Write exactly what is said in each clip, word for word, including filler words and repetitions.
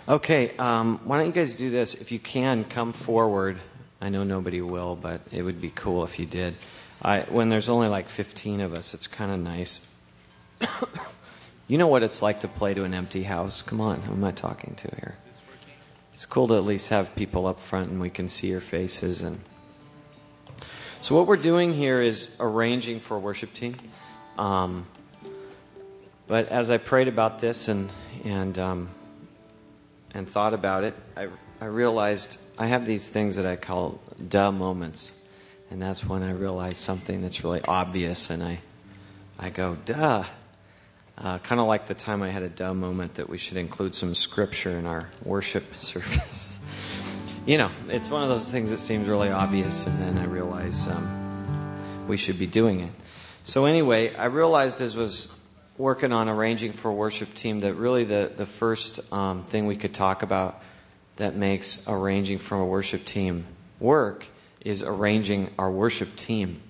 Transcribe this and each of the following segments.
Okay, um, why don't you guys do this? If you can, come forward. I know nobody will, but it would be cool if you did. I, when there's only like fifteen of us, it's kind of nice. You know what it's like to play to an empty house. Come on, who am I talking to here? It's cool to at least have people up front and we can see your faces. And so what we're doing here is arranging for a worship team. Um, but as I prayed about this and and um, and thought about it, I, I realized I have these things that I call duh moments. And that's when I realize something that's really obvious and I I go, duh. Uh, kind of like the time I had a duh moment that we should include some scripture in our worship service. You know, it's one of those things that seems really obvious, and then I realize um, we should be doing it. So anyway, I realized as I was working on arranging for a worship team that really the, the first um, thing we could talk about that makes arranging for a worship team work is arranging our worship team.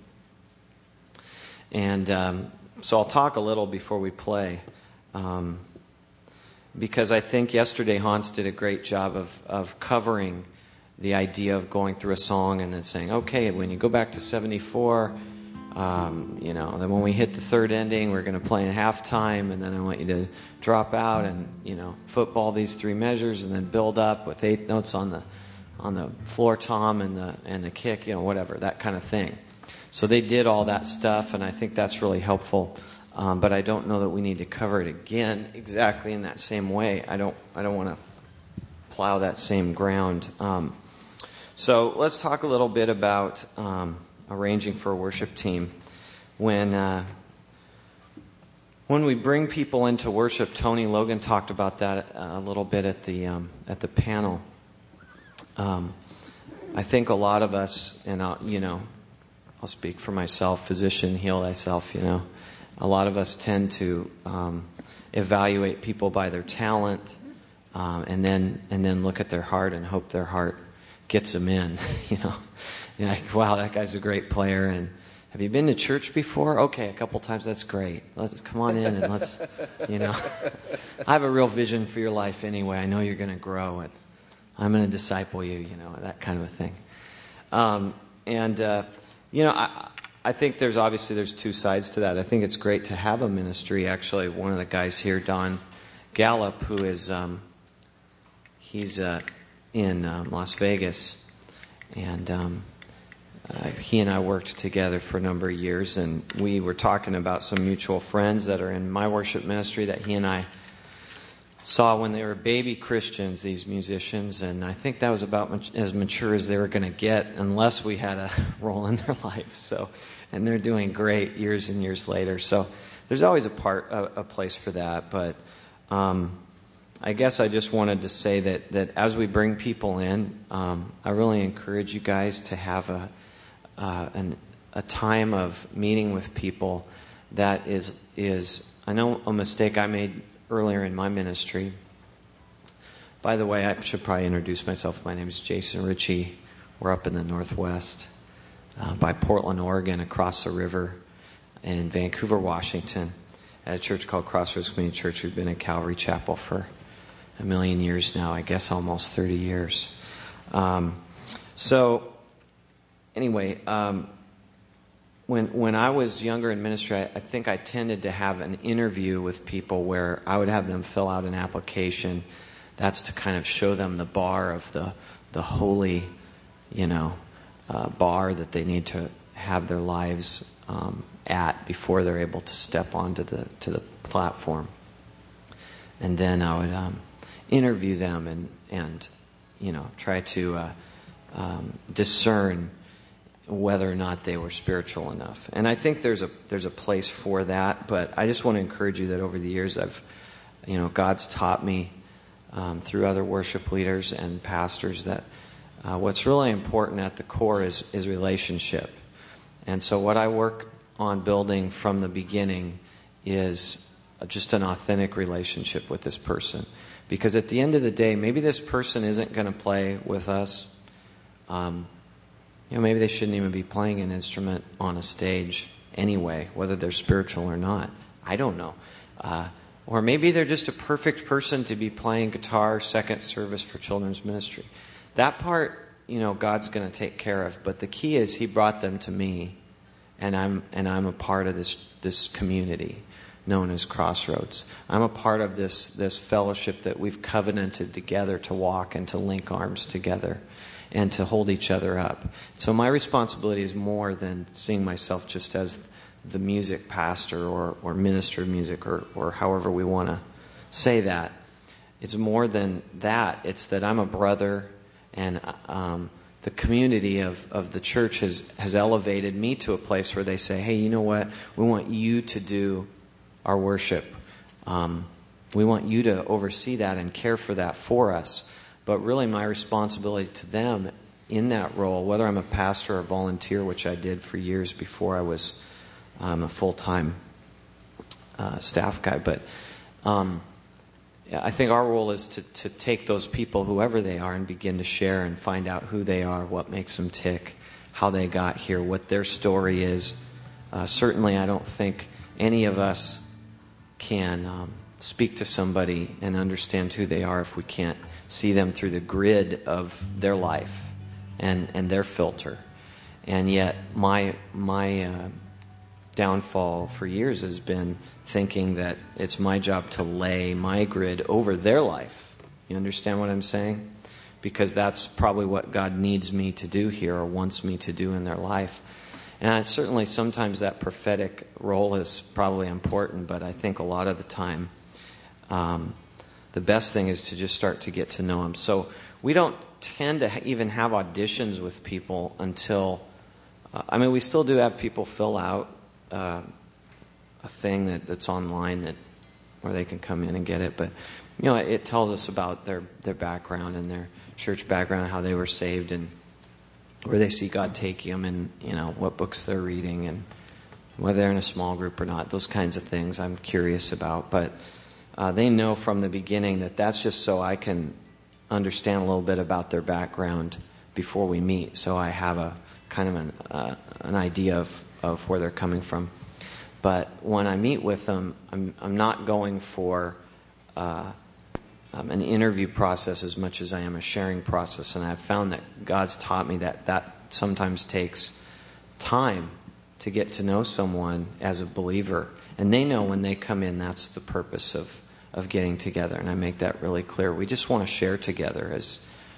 And um, so I'll talk a little before we play, um, because I think yesterday Hans did a great job of, of covering the idea of going through a song and then saying, okay, when you go back to seventy-four, um, you know, then when we hit the third ending, we're going to play in halftime, and then I want you to drop out and, you know, football these three measures and then build up with eighth notes on the on the floor tom and the and the kick, you know, whatever, that kind of thing. So they did all that stuff, and I think that's really helpful. Um, but I don't know that we need to cover it again exactly in that same way. I don't. I don't want to plow that same ground. Um, so let's talk a little bit about um, arranging for a worship team. When uh, when we bring people into worship, Tony Logan talked about that a little bit at the um, at the panel. Um, I think a lot of us, and I'll, you know. I'll speak for myself, physician, heal thyself, you know. A lot of us tend to um, evaluate people by their talent um, and then and then look at their heart and hope their heart gets them in, you know. You're like, wow, that guy's a great player. And have you been to church before? Okay, a couple times, that's great. Let's come on in and let's, you know. I have a real vision for your life anyway. I know you're going to grow and I'm going to disciple you, you know, that kind of a thing. Um, and... Uh, You know, I, I think there's obviously there's two sides to that. I think it's great to have a ministry. Actually, one of the guys here, Don Gallup, who is um, he's uh, in um, Las Vegas, and um, uh, he and I worked together for a number of years, and we were talking about some mutual friends that are in my worship ministry that he and I saw when they were baby Christians, these musicians, and I think that was about much, as mature as they were going to get unless we had a role in their life. So, and they're doing great years and years later. So there's always a part, a, a place for that. But um, I guess I just wanted to say that, that as we bring people in, um, I really encourage you guys to have a uh, an, a time of meeting with people that is is. I know a mistake I made earlier in my ministry. By the way, I should probably introduce myself. My name is Jason Ritchie. We're up in the Northwest uh, by Portland, Oregon, across the river in Vancouver, Washington, at a church called Crossroads Community Church. We've been at Calvary Chapel for a million years now, I guess almost thirty years. Um, so, anyway, um, When when I was younger in ministry, I, I think I tended to have an interview with people where I would have them fill out an application. That's to kind of show them the bar of the the holy, you know, uh, bar that they need to have their lives um, at before they're able to step onto the to the platform. And then I would um, interview them and and you know try to uh, um, discern whether or not they were spiritual enough. And I think there's a there's a place for that, but I just want to encourage you that over the years I've, you know, God's taught me um, through other worship leaders and pastors that uh, what's really important at the core is, is relationship. And so what I work on building from the beginning is just an authentic relationship with this person. Because at the end of the day, maybe this person isn't going to play with us. Um, You know, maybe they shouldn't even be playing an instrument on a stage anyway, whether they're spiritual or not. I don't know. Uh, Or maybe they're just a perfect person to be playing guitar second service for children's ministry. That part, you know, God's going to take care of. But the key is He brought them to me, and I'm and I'm a part of this this community known as Crossroads. I'm a part of this this fellowship that we've covenanted together to walk and to link arms together and to hold each other up. So my responsibility is more than seeing myself just as the music pastor or, or minister of music or, or however we want to say that. It's more than that. It's that I'm a brother, and um, the community of, of the church has, has elevated me to a place where they say, hey, you know what? We want you to do our worship. Um, we want you to oversee that and care for that for us. But really my responsibility to them in that role, whether I'm a pastor or volunteer, which I did for years before I was um, a full-time uh, staff guy, but um, I think our role is to, to take those people, whoever they are, and begin to share and find out who they are, what makes them tick, how they got here, what their story is. Uh, certainly I don't think any of us can um, speak to somebody and understand who they are if we can't see them through the grid of their life and, and their filter. And yet my my uh, downfall for years has been thinking that it's my job to lay my grid over their life. You understand what I'm saying? Because that's probably what God needs me to do here or wants me to do in their life. And I, certainly sometimes that prophetic role is probably important, but I think a lot of the time um, the best thing is to just start to get to know them. So we don't tend to ha- even have auditions with people until, uh, I mean, we still do have people fill out uh, a thing that, that's online that where they can come in and get it. But, you know, it tells us about their, their background and their church background, how they were saved and where they see God taking them, and, you know, what books they're reading and whether they're in a small group or not. Those kinds of things I'm curious about. But uh, they know from the beginning that that's just so I can understand a little bit about their background before we meet. So I have a kind of an, uh, an idea of, of where they're coming from. But when I meet with them, I'm, I'm not going for uh, Um, an interview process as much as I am a sharing process. And I've found that God's taught me that that sometimes takes time to get to know someone as a believer. And they know when they come in, that's the purpose of, of getting together. And I make that really clear. We just want to share together as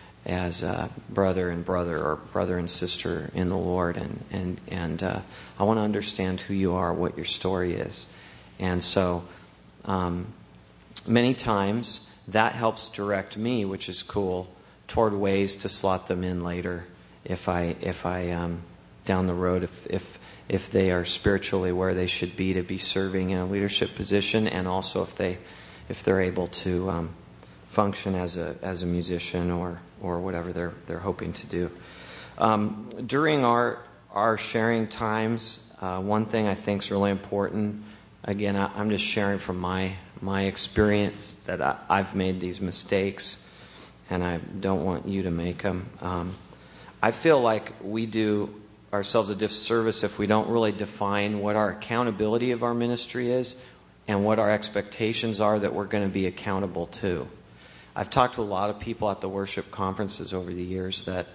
as uh, brother and brother or brother and sister in the Lord. And, and, and uh, I want to understand who you are, what your story is. And so um, many times that helps direct me, which is cool, toward ways to slot them in later if I if I um, down the road if if if they are spiritually where they should be to be serving in a leadership position, and also if they if they're able to um, function as a as a musician or or whatever they're they're hoping to do. Um, during our our sharing times, uh, one thing I think is really important. Again, I, I'm just sharing from my my experience that I, I've made these mistakes, and I don't want you to make them. Um, I feel like we do ourselves a disservice if we don't really define what our accountability of our ministry is and what our expectations are that we're going to be accountable to. I've talked to a lot of people at the worship conferences over the years that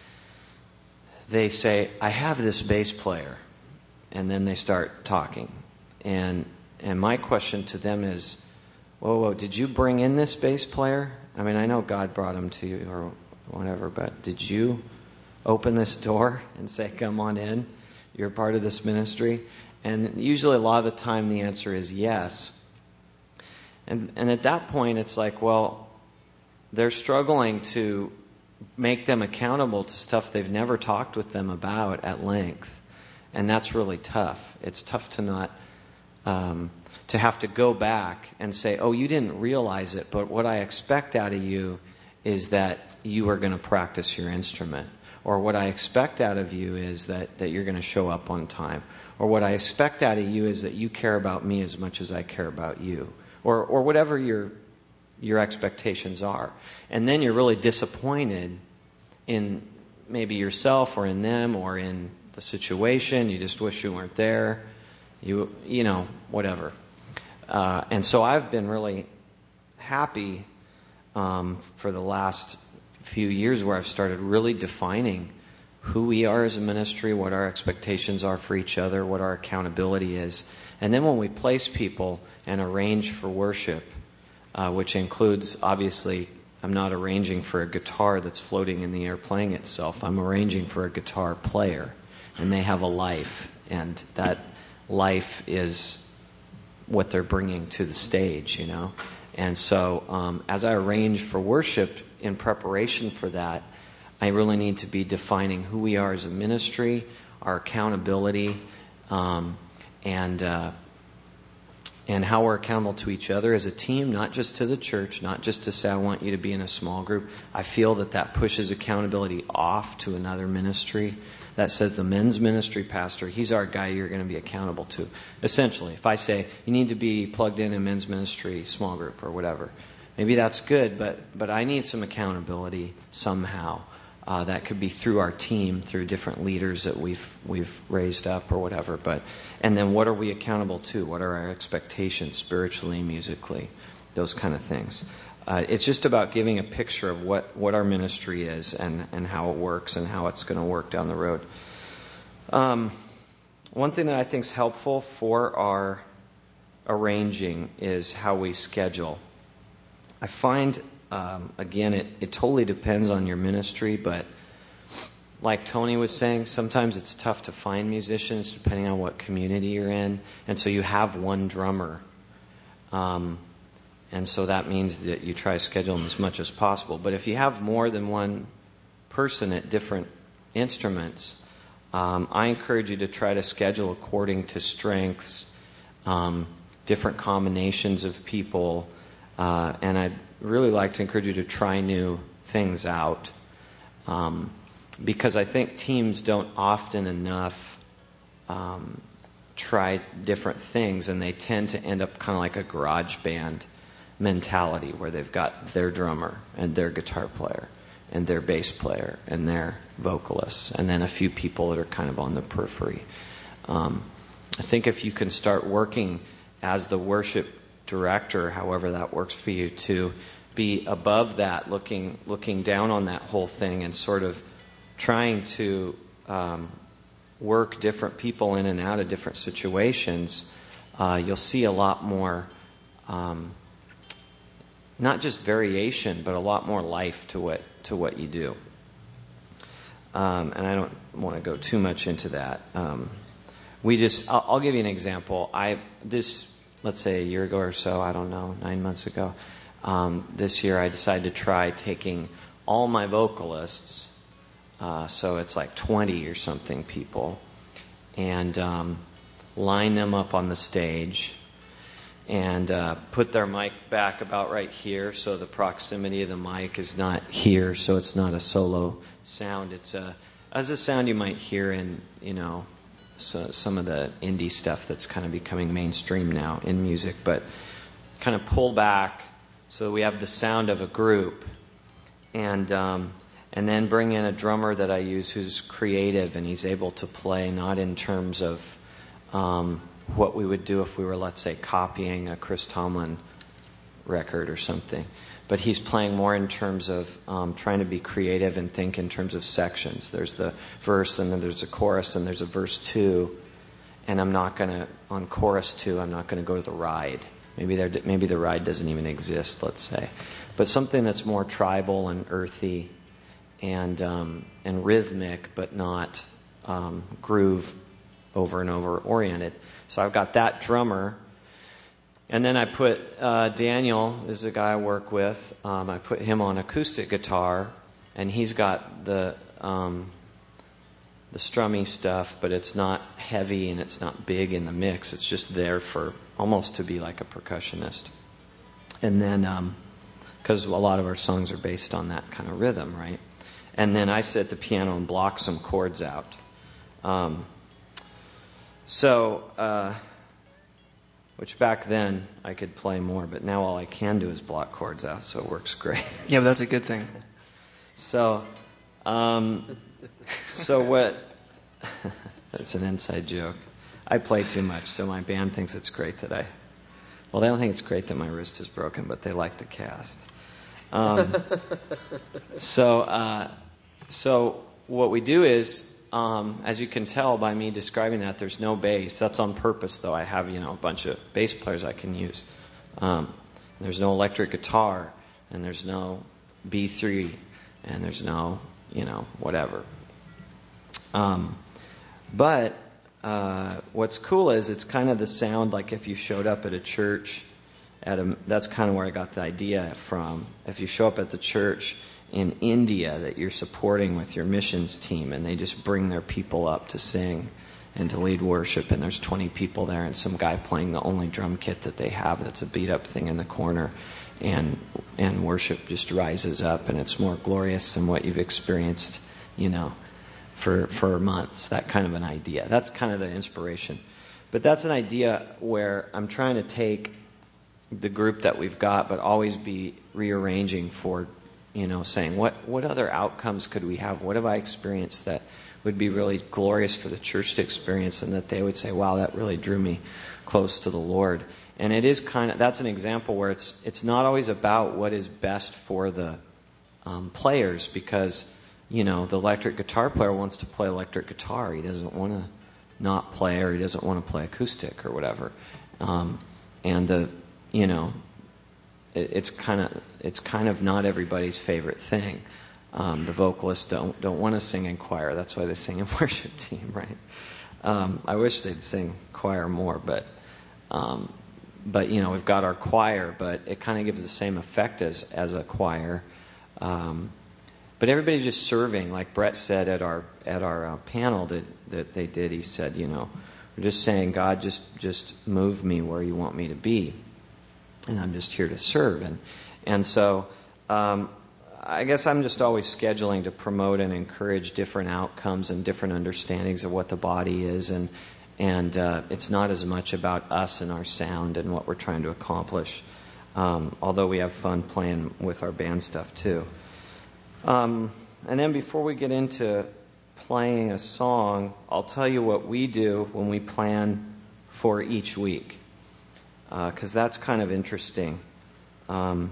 they say, I have this bass player, and then they start talking. And and my question to them is, whoa, whoa, did you bring in this bass player? I mean, I know God brought him to you or whatever, but did you open this door and say, come on in, you're part of this ministry? And usually a lot of the time the answer is yes. And and at that point it's like, well, they're struggling to make them accountable to stuff they've never talked with them about at length. And that's really tough. It's tough to not... Um, to have to go back and say, oh, you didn't realize it, but what I expect out of you is that you are going to practice your instrument. Or what I expect out of you is that, that you're going to show up on time. Or what I expect out of you is that you care about me as much as I care about you. Or or whatever your your expectations are. And then you're really disappointed in maybe yourself or in them or in the situation. You just wish you weren't there. You you know, whatever. uh, and so I've been really happy um, for the last few years where I've started really defining who we are as a ministry, what our expectations are for each other, what our accountability is. And then when we place people and arrange for worship, uh, which includes, obviously, I'm not arranging for a guitar that's floating in the air playing itself. I'm arranging for a guitar player, and they have a life, and that life is what they're bringing to the stage, you know. And so um, as I arrange for worship in preparation for that, I really need to be defining who we are as a ministry, our accountability, um, and uh, and how we're accountable to each other as a team, not just to the church, not just to say, I want you to be in a small group. I feel that that pushes accountability off to another ministry. That says the men's ministry pastor, he's our guy you're going to be accountable to. Essentially, if I say, you need to be plugged in in men's ministry, small group, or whatever, maybe that's good, but but I need some accountability somehow. Uh, that could be through our team, through different leaders that we've we've raised up or whatever. But and then what are we accountable to? What are our expectations spiritually, musically, those kind of things. Uh, it's just about giving a picture of what, what our ministry is and, and how it works and how it's going to work down the road. Um, one thing that I think is helpful for our arranging is how we schedule. I find, um, again, it, it totally depends on your ministry, but like Tony was saying, sometimes it's tough to find musicians depending on what community you're in. And so you have one drummer. Um, and so that means that you try to schedule them as much as possible. But if you have more than one person at different instruments, um, I encourage you to try to schedule according to strengths, um, different combinations of people. Uh, and I'd really like to encourage you to try new things out. Um, because I think teams don't often enough um, try different things, and they tend to end up kind of like a garage band mentality where they've got their drummer and their guitar player and their bass player and their vocalists, and then a few people that are kind of on the periphery. Um, I think if you can start working as the worship director, however that works for you, to be above that, looking looking down on that whole thing and sort of trying to um, work different people in and out of different situations, uh, you'll see a lot more, um, not just variation, but a lot more life to what to what you do. Um, and I don't want to go too much into that. Um, we just, I'll, I'll give you an example. I this, let's say a year ago or so, I don't know, nine months ago, um, this year I decided to try taking all my vocalists. Uh, so it's like twenty or something people, and um, line them up on the stage and uh, put their mic back about right here, so the proximity of the mic is not here, so it's not a solo sound. It's a as a sound you might hear in, you know, so, some of the indie stuff that's kind of becoming mainstream now in music, but kind of pull back so that we have the sound of a group, and um, and then bring in a drummer that I use who's creative, and he's able to play not in terms of um, what we would do if we were, let's say, copying a Chris Tomlin record or something. But he's playing more in terms of um, trying to be creative and think in terms of sections. There's the verse, and then there's a chorus, and there's a verse two. And I'm not going to, on chorus two, I'm not going to go to the ride. Maybe there, maybe the ride doesn't even exist, let's say. But something that's more tribal and earthy and um, and rhythmic, but not um, groove over and over oriented. So I've got that drummer, and then I put uh, Daniel is the guy I work with. Um, I put him on acoustic guitar, and he's got the um, the strummy stuff, but it's not heavy and it's not big in the mix. It's just there for almost to be like a percussionist. And then, because um, a lot of our songs are based on that kind of rhythm, right? And then I sit at the piano and block some chords out. Um, so, uh, which back then I could play more, but now all I can do is block chords out, so it works great. Yeah, but that's a good thing. So, um, so what? That's an inside joke. I play too much, so my band thinks it's great that I Well, they don't think it's great that my wrist is broken, but they like the cast. Um, so, uh, so what we do is, um, as you can tell by me describing that, there's no bass. That's on purpose, though. I have, you know, a bunch of bass players I can use. Um, there's no electric guitar, and there's no B three, and there's no, you know, whatever. Um, but uh, what's cool is it's kind of the sound like if you showed up at a church. At a, that's kind of where I got the idea from. If you show up at the church in India that you're supporting with your missions team, and they just bring their people up to sing and to lead worship, and there's twenty people there, and some guy playing the only drum kit that they have that's a beat-up thing in the corner, and and worship just rises up, and it's more glorious than what you've experienced, you know, for for months. That kind of an idea. That's kind of the inspiration. But that's an idea where I'm trying to take the group that we've got, but always be rearranging for, you know, saying, what, what other outcomes could we have? What have I experienced that would be really glorious for the church to experience, and that they would say, wow, that really drew me close to the Lord. And it is kind of, that's an example where it's it's not always about what is best for the um, players, because, you know, the electric guitar player wants to play electric guitar. He doesn't want to not play, or he doesn't want to play acoustic or whatever. Um, and the You know, it, it's kind of it's kind of not everybody's favorite thing. Um, the vocalists don't don't want to sing in choir. That's why they sing in worship team, right? Um, I wish they'd sing choir more, but um, but you know, we've got our choir, but it kind of gives the same effect as as a choir. Um, but everybody's just serving, like Brett said at our at our uh, panel that that they did. He said, you know, we're just saying, God, just just move me where you want me to be. And I'm just here to serve. And and so um, I guess I'm just always scheduling to promote and encourage different outcomes and different understandings of what the body is. And, and uh, it's not as much about us and our sound and what we're trying to accomplish, um, although we have fun playing with our band stuff too. Um, and then before we get into playing a song, I'll tell you what we do when we plan for each week. Because uh, that's kind of interesting. Um,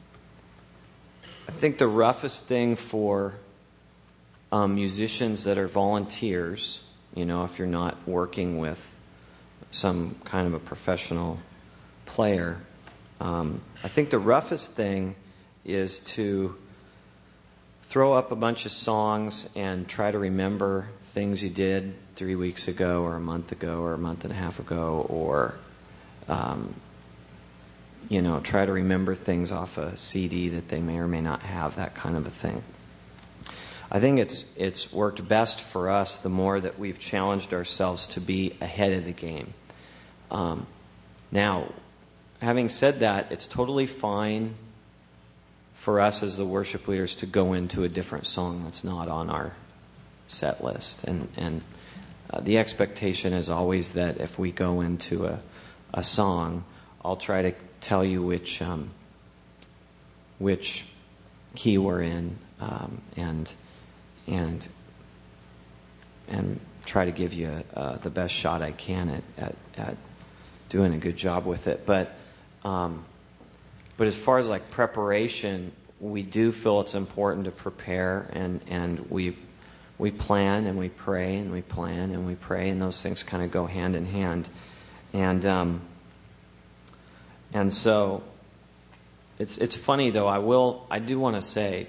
I think the roughest thing for um, musicians that are volunteers, you know, if you're not working with some kind of a professional player, um, I think the roughest thing is to throw up a bunch of songs and try to remember things you did three weeks ago or a month ago or a month and a half ago, or Um, you know, try to remember things off a C D that they may or may not have, that kind of a thing. I think it's it's worked best for us the more that we've challenged ourselves to be ahead of the game. Um, now, having said that, it's totally fine for us as the worship leaders to go into a different song that's not on our set list. And, and uh, the expectation is always that if we go into a a song, I'll try to tell you which um, which key we're in, um, and and and try to give you uh, the best shot I can at, at, at doing a good job with it. But um, but as far as like preparation, we do feel it's important to prepare, and and we we plan and we pray and we plan and we pray, and those things kind of go hand in hand. And um, and so it's it's funny though. I will I do want to say,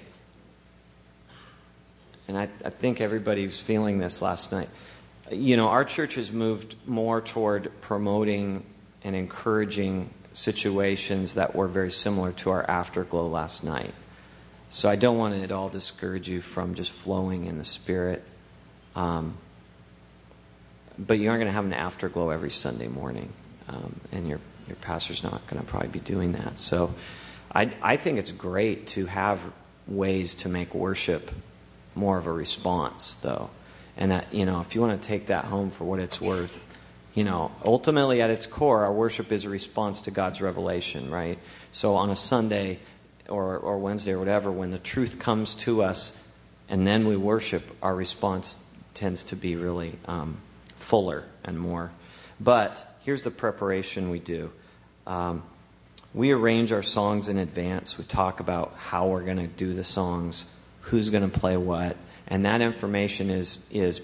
and I, I think everybody was feeling this last night. You know, our church has moved more toward promoting and encouraging situations that were very similar to our afterglow last night. So I don't want to at all discourage you from just flowing in the Spirit. Um, But you aren't going to have an afterglow every Sunday morning, um, and your your pastor's not going to probably be doing that. So, I I think it's great to have ways to make worship more of a response, though, and that, you know, if you want to take that home for what it's worth, you know, ultimately at its core, our worship is a response to God's revelation, right? So on a Sunday or or Wednesday or whatever, when the truth comes to us, and then we worship, our response tends to be really Um, fuller and more. But here's the preparation we do. Um, we arrange our songs in advance. We talk about how we're going to do the songs, who's going to play what, and that information is is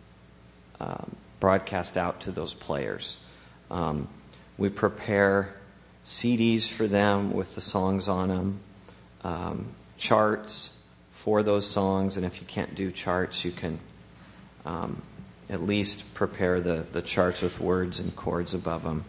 um, broadcast out to those players. Um, we prepare C Ds for them with the songs on them, um, charts for those songs, and if you can't do charts, you can um, at least prepare the, the charts with words and chords above them.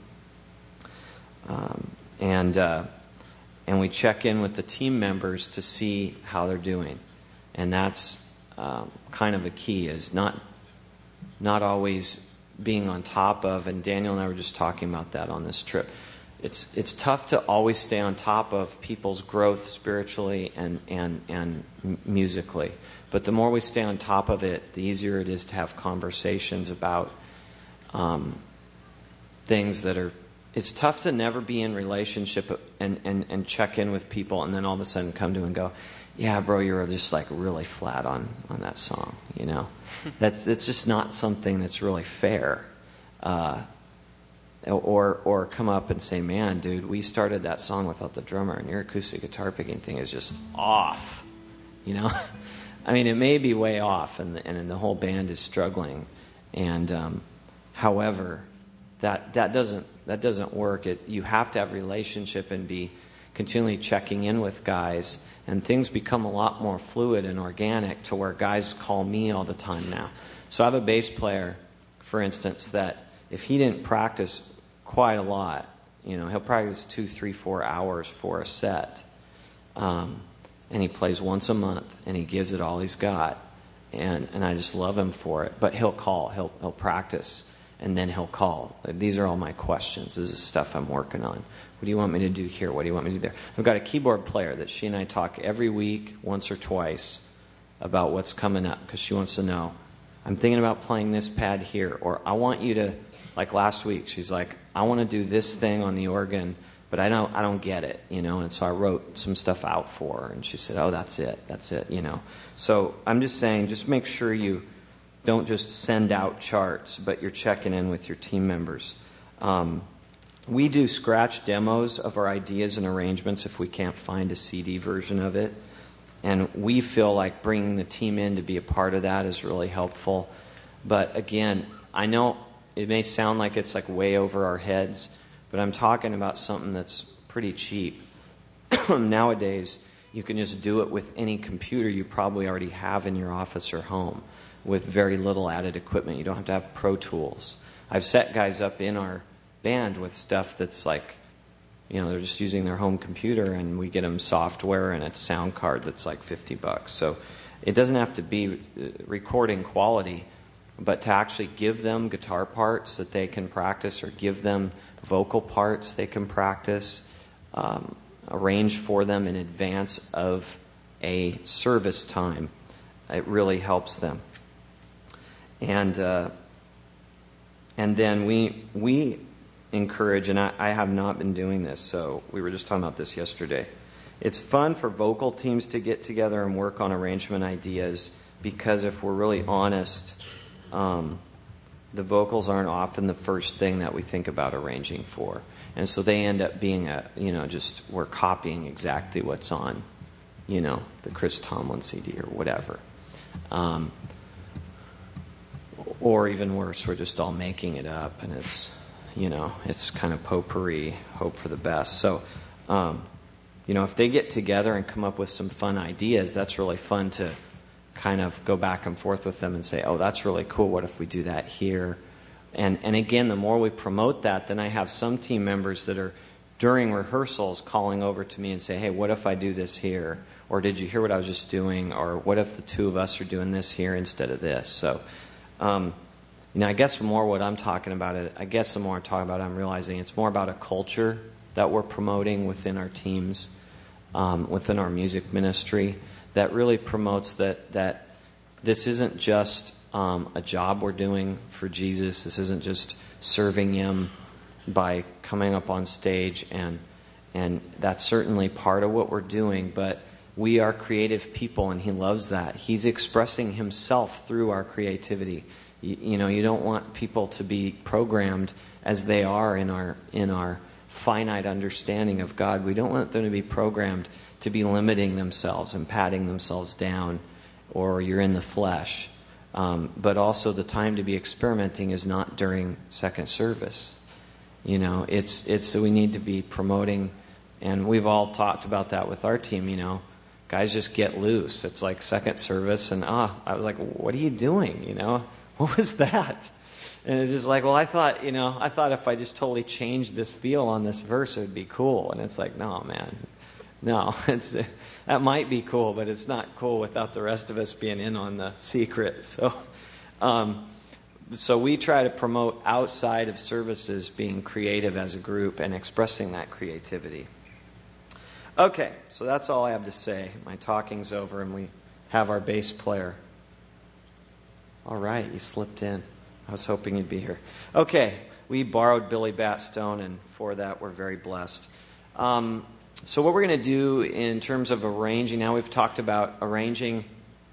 Um, and uh, and we check in with the team members to see how they're doing, and that's um, kind of a key, is not not always being on top of. And Daniel and I were just talking about that on this trip. It's it's tough to always stay on top of people's growth spiritually and and and musically, but the more we stay on top of it, the easier it is to have conversations about um, things that are. It's tough to never be in relationship and, and, and check in with people and then all of a sudden come to and go, yeah, bro, you're just like really flat on, on that song, you know. That's it's just not something that's really fair. Uh, or or come up and say, man, dude, we started that song without the drummer and your acoustic guitar picking thing is just off, you know. I mean, it may be way off and the, and the whole band is struggling. And um, however, that that doesn't that doesn't work. It you have to have a relationship and be continually checking in with guys, and things become a lot more fluid and organic to where guys call me all the time now. So I have a bass player, for instance, that if he didn't practice quite a lot, you know, he'll practice two, three, four hours for a set, um, and he plays once a month, and he gives it all he's got, and and I just love him for it. But he'll call, he'll he'll practice. And then he'll call. These are all my questions. This is stuff I'm working on. What do you want me to do here? What do you want me to do there? I've got a keyboard player that she and I talk every week, once or twice, about what's coming up, because she wants to know, I'm thinking about playing this pad here, or I want you to, like last week, she's like, I want to do this thing on the organ, but I don't I don't get it, you know. And so I wrote some stuff out for her, and she said, oh, that's it, that's it, you know. So I'm just saying, just make sure you don't just send out charts, but you're checking in with your team members. Um, we do scratch demos of our ideas and arrangements if we can't find a C D version of it. And we feel like bringing the team in to be a part of that is really helpful. But again, I know it may sound like it's like way over our heads, but I'm talking about something that's pretty cheap. Nowadays, you can just do it with any computer you probably already have in your office or home, with very little added equipment. You don't have to have Pro Tools. I've set guys up in our band with stuff that's like, you know, they're just using their home computer, and we get them software and a sound card that's like fifty bucks. So it doesn't have to be recording quality, but to actually give them guitar parts that they can practice, or give them vocal parts they can practice, um, arrange for them in advance of a service time. It really helps them. And uh, and then we we encourage, and I, I have not been doing this, so we were just talking about this yesterday. It's fun for vocal teams to get together and work on arrangement ideas, because if we're really honest, um, the vocals aren't often the first thing that we think about arranging for. And so they end up being a, you know, just we're copying exactly what's on, you know, the Chris Tomlin C D or whatever. Um, Or even worse, we're just all making it up, and it's, you know, it's kind of potpourri, hope for the best. So, um, you know, if they get together and come up with some fun ideas, that's really fun to kind of go back and forth with them and say, oh, that's really cool. What if we do that here? And and again, the more we promote that, then I have some team members that are, during rehearsals, calling over to me and say, hey, what if I do this here? Or did you hear what I was just doing? Or what if the two of us are doing this here instead of this? So, Um, you know, I guess the more what I'm talking about, it, I guess the more I'm talking about it, I'm realizing it's more about a culture that we're promoting within our teams, um, within our music ministry, that really promotes that that this isn't just um, a job we're doing for Jesus. This isn't just serving Him by coming up on stage, and and that's certainly part of what we're doing, but we are creative people, and He loves that. He's expressing Himself through our creativity. You, you know, you don't want people to be programmed as they are in our in our finite understanding of God. We don't want them to be programmed to be limiting themselves and patting themselves down, or you're in the flesh. Um, but also the time to be experimenting is not during second service. You know, it's it's we need to be promoting, and we've all talked about that with our team, you know. Guys just get loose. It's like second service, and ah, I was like, what are you doing, you know? What was that? And it's just like, well, I thought, you know, I thought if I just totally changed this feel on this verse, it would be cool. And it's like, no, man. No, it's that might be cool, but it's not cool without the rest of us being in on the secret. So, um, so we try to promote outside of services being creative as a group and expressing that creativity. Okay, so that's all I have to say. My talking's over, and we have our bass player. All right, you slipped in. I was hoping you'd be here. Okay, we borrowed Billy Batstone, and for that we're very blessed. Um, so what we're going to do in terms of arranging, now we've talked about arranging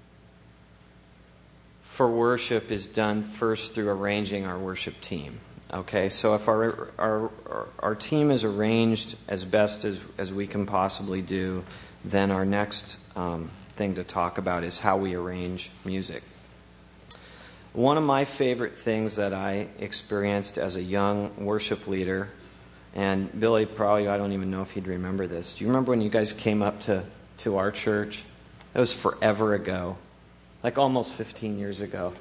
for worship is done first through arranging our worship team. Okay, so if our our our team is arranged as best as, as we can possibly do, then our next um, thing to talk about is how we arrange music. One of my favorite things that I experienced as a young worship leader, and Billy probably, I don't even know if he'd remember this. Do you remember when you guys came up to, to our church? That was forever ago, like almost fifteen years ago.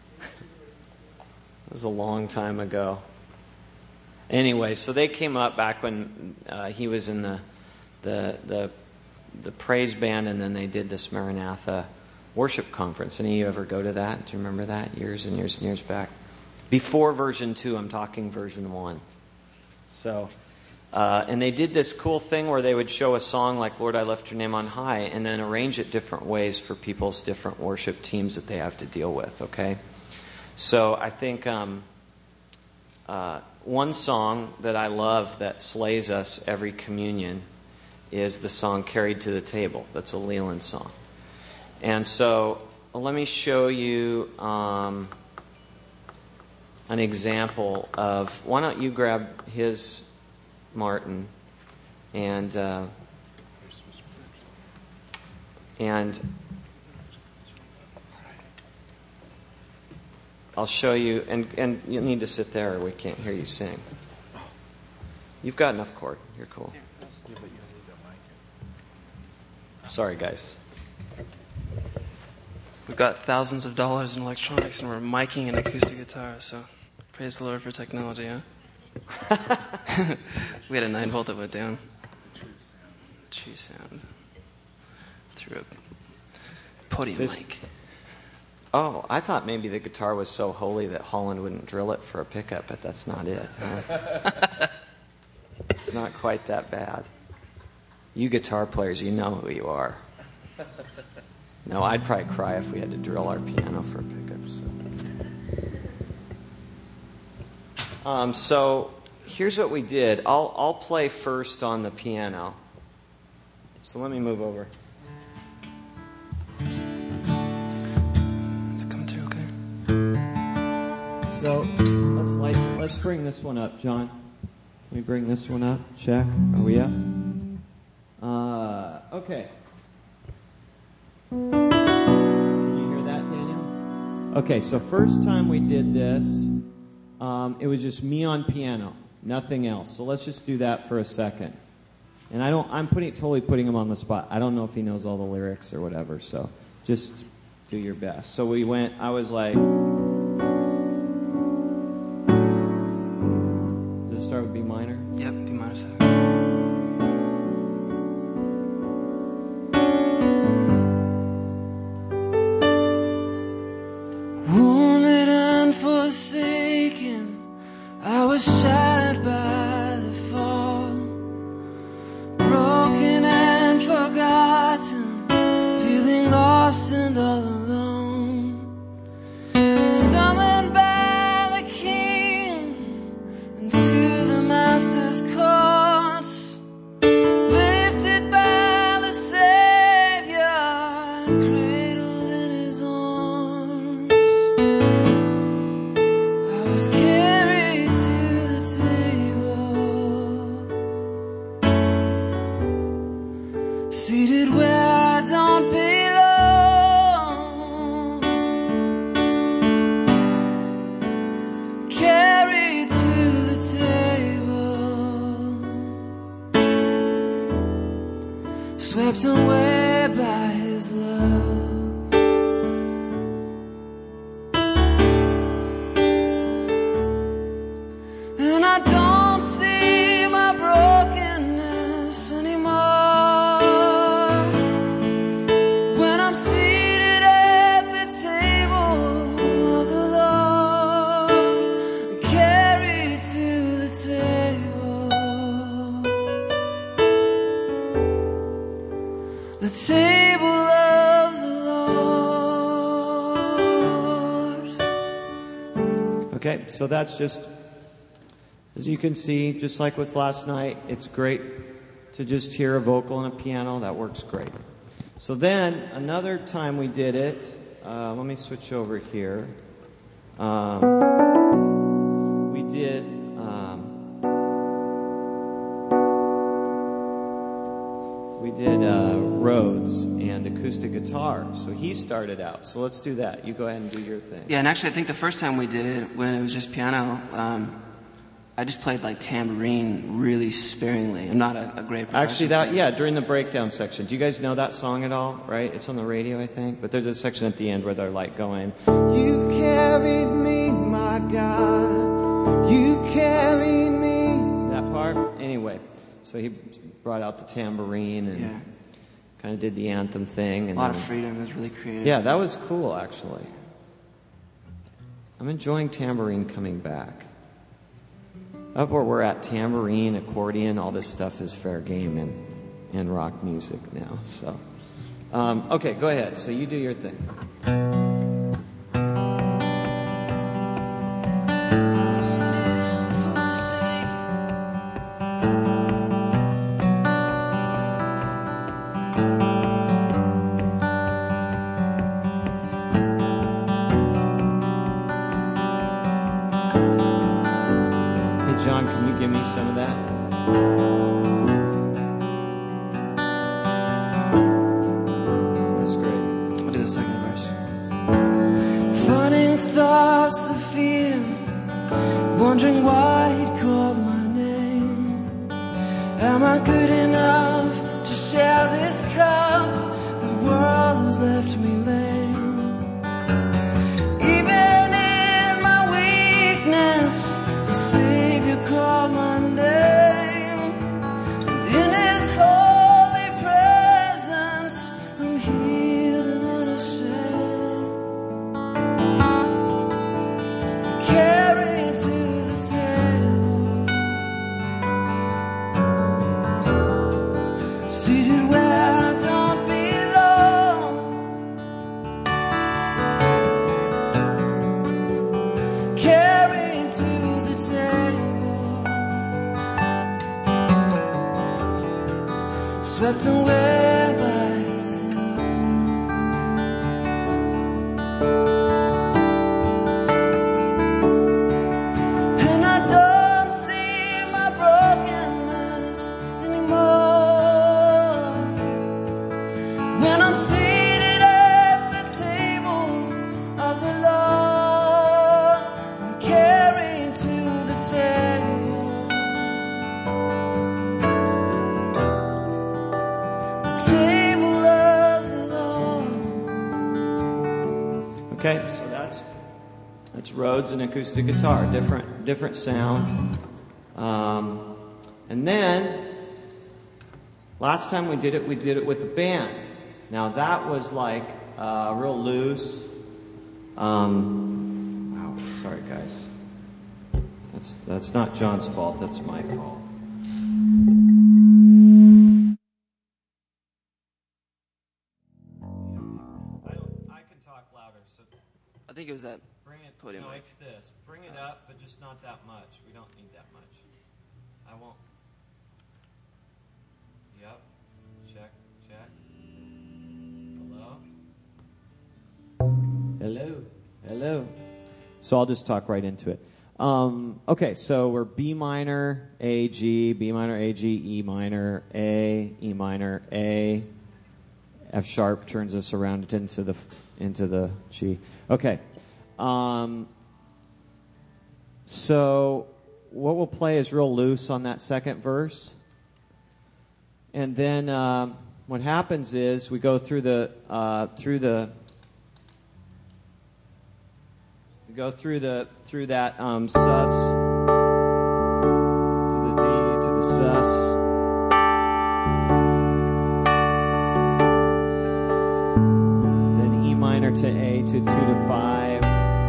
It was a long time ago. Anyway, so they came up back when uh, he was in the, the the the praise band, and then they did this Maranatha worship conference. Any of you ever go to that? Do you remember that? Years and years and years back. Before version two, I'm talking version one. So, uh, and they did this cool thing where they would show a song like Lord, I Lift Your Name on High, and then arrange it different ways for people's different worship teams that they have to deal with, okay? So I think um, uh, one song that I love that slays us every communion is the song Carried to the Table. That's a Leland song. And so let me show you um, an example of, why don't you grab his, Martin, and uh, and I'll show you, and, and you need to sit there or we can't hear you sing. You've got enough cord. You're cool. Sorry, guys. We've got thousands of dollars in electronics, and we're miking an acoustic guitar, so praise the Lord for technology, huh? We had a nine volt that went down. True sound. Through a podium this, mic. Oh, I thought maybe the guitar was so holy that Holland wouldn't drill it for a pickup, but that's not it. Huh? It's not quite that bad. You guitar players, you know who you are. No, I'd probably cry if we had to drill our piano for a pickup. So, um, so here's what we did. I'll I'll play first on the piano. So let me move over. Is it coming through okay? So let's light, let's bring this one up, John. Can we bring this one up? Check. Are we up? Uh, okay. Can you hear that, Daniel? Okay, so first time we did this, um, it was just me on piano, nothing else. So let's just do that for a second. And I don't, I'm putting totally putting him on the spot. I don't know if he knows all the lyrics or whatever, so just do your best. So we went, I was like, does it start with B minor? Yep, B minor seven. Wounded and forsaken, I was shattered by the fall. Broken and forgotten, feeling lost and all alone. Summoned by the King into the Master's courts, lifted by the Savior and cradled in His arms. I was carried to the table. swept away by his love. And I don't see my brokenness anymore when I'm seated at the table of the Lord, carried to the table, the table of the Lord. Okay, so that's just, as you can see, just like with last night, it's great to just hear a vocal and a piano. That works great. So then, another time we did it, uh, let me switch over here. Um, we did, um, we did uh, Rhodes and acoustic guitar. So he started out. So let's do that. You go ahead and do your thing. Yeah, and actually I think the first time we did it, when it was just piano, um, I just played like tambourine really sparingly. I'm not a, a great percussion Actually, that player. yeah, during the breakdown section. Do you guys know that song at all? Right? It's on the radio, I think. But there's a section at the end where they're like going, "You carried me, my God. You carried me." That part. Anyway, so he brought out the tambourine and Yeah. kind of did the anthem thing. And A lot then, of freedom. It was really creative. yeah, that was cool, actually. I'm enjoying tambourine coming back. Up where we're at, tambourine, accordion, all this stuff is fair game in, in rock music now. So, um, okay, go ahead. So you do your thing. John, can you give me some of that? That's great. I'll do the second verse. Finding thoughts of fear, wondering why he'd called my name. Am I good enough to share this cup? The world has left me lame. Even in my weakness, the Savior called my name, and in His holy presence, I'm healed and unashamed. Carried to the table, seated where I don't belong. Carried to the table, swept away by His love. And I don't see my brokenness anymore when I'm seated at the table of the Lord. I'm carried to the table, the table of the Lord. Okay, so that's that's Rhodes and acoustic guitar, different different sound. Um, and then last time we did it, we did it with a band. Now that was like uh, real loose. Um, wow, sorry guys. That's that's not John's fault. That's my fault. I don't. I can talk louder. So I think it was that. bring it. Podium No, mic. it's this. Bring it up, but just not that much. We don't need that much. I won't. Yep. Check. Check. Hello. Hello. Hello. So I'll just talk right into it. Um, okay, so we're B minor, A, G, B minor, A, G, E minor, A, E minor, A. F sharp turns us around into the into the G. Okay. Um, so what we'll play is real loose on that second verse, and then um, what happens is we go through the uh, through the we go through the through that um, sus to the D to the sus. Then E minor to A to two to five.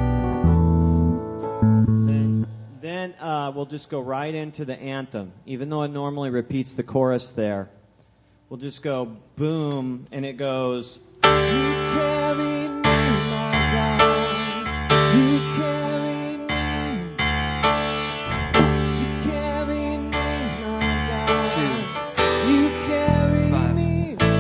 Then then uh, we'll just go right into the anthem, even though it normally repeats the chorus there. We'll just go boom, and it goes. You carry me, my God. You carry me. You carry me, my God. Two. You carry Five. me.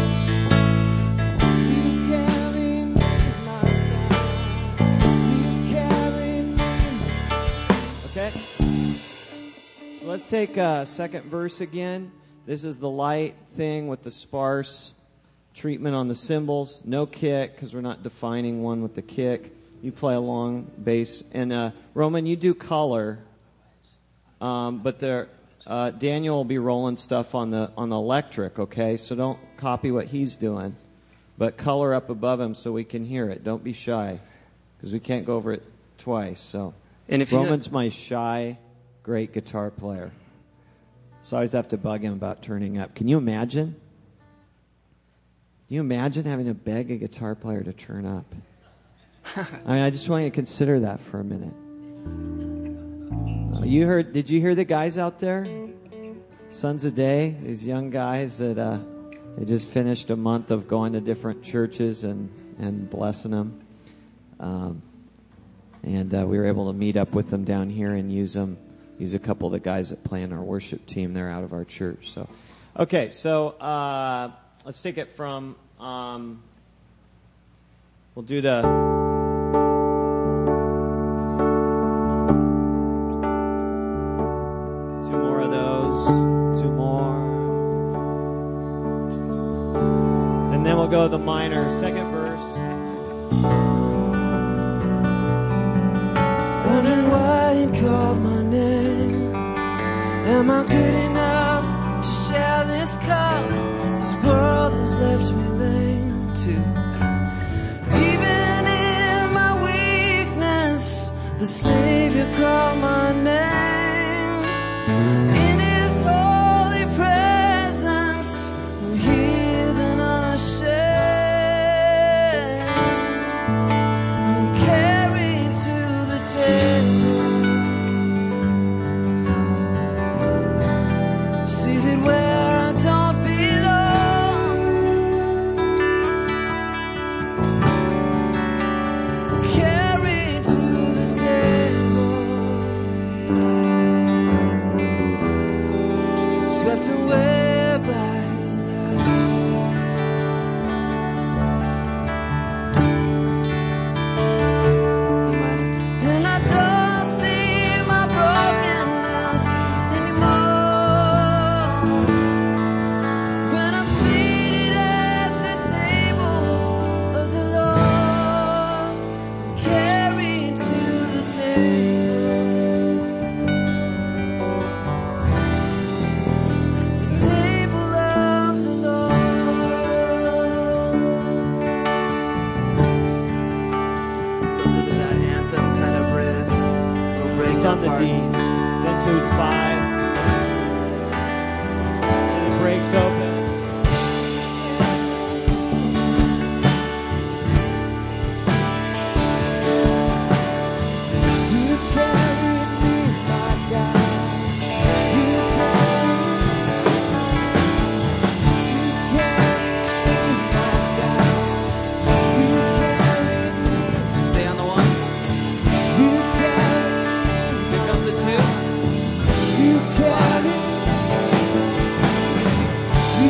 You carry me, my God. You carry me. Okay. So let's take a second verse again. This is the light thing with the sparse treatment on the cymbals. No kick, because we're not defining one with the kick. You play a long bass. And uh, Roman, you do color. Um, but there, uh, Daniel will be rolling stuff on the on the electric, okay? So don't copy what he's doing. But color up above him so we can hear it. Don't be shy, because we can't go over it twice. So And if you Roman's my shy, great guitar player. So I always have to bug him about turning up. Can you imagine? Can you imagine having to beg a guitar player to turn up? I mean, I just want you to consider that for a minute. Uh, you heard? Did you hear the guys out there? Sons of Day, these young guys that uh, they just finished a month of going to different churches and, and blessing them. Um, and uh, we were able to meet up with them down here and use them. Use a couple of the guys that play in our worship team. They're out of our church. So, okay, so uh, let's take it from. Um, we'll do the. Two more of those. Two more. And then we'll go to the minor, second verse. Wondering why he called my name. Am I good enough to share this cup? This world has left me lame too. Even in my weakness, the Savior called my name. In His holy presence, I'm healed and unashamed. I'm carried to the table. Seated where I don't belong. Carried to the table. Swept away by His love. E minor. And I don't see my brokenness anymore. When I'm seated at the table of the Lord, I'm carried to the table. The table of the Lord. Goes into that anthem kind of break. Little break It's on the part. D, then to five, and it breaks open. You carry me, my God. You carry me. You carry me, my God. You carry me. Stay on the one. You carry me. Pick up the two. You carry me.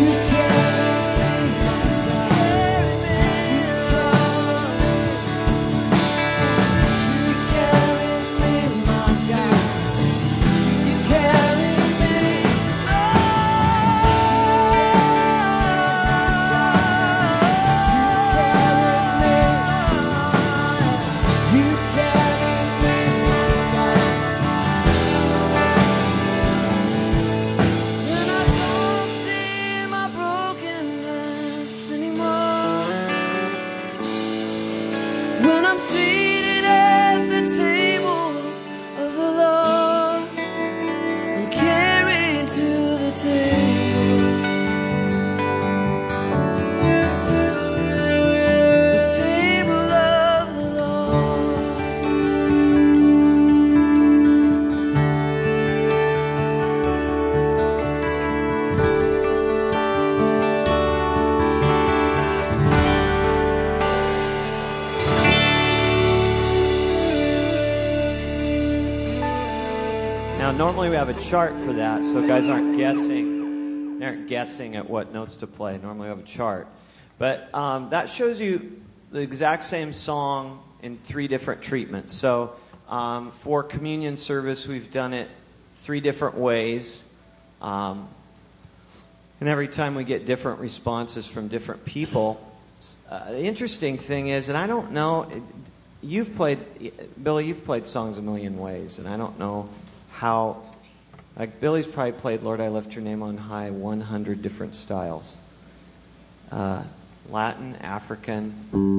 Now, normally we have a chart for that, so guys aren't guessing. They aren't guessing at what notes to play. Normally we have a chart. But um, that shows you the exact same song in three different treatments. So um, for communion service, we've done it three different ways. Um, and every time we get different responses from different people. Uh, the interesting thing is, and I don't know, you've played, Billy, you've played songs a million ways, and I don't know how, like Billy's probably played Lord, I Lift Your Name on High one hundred different styles. Uh, Latin, African,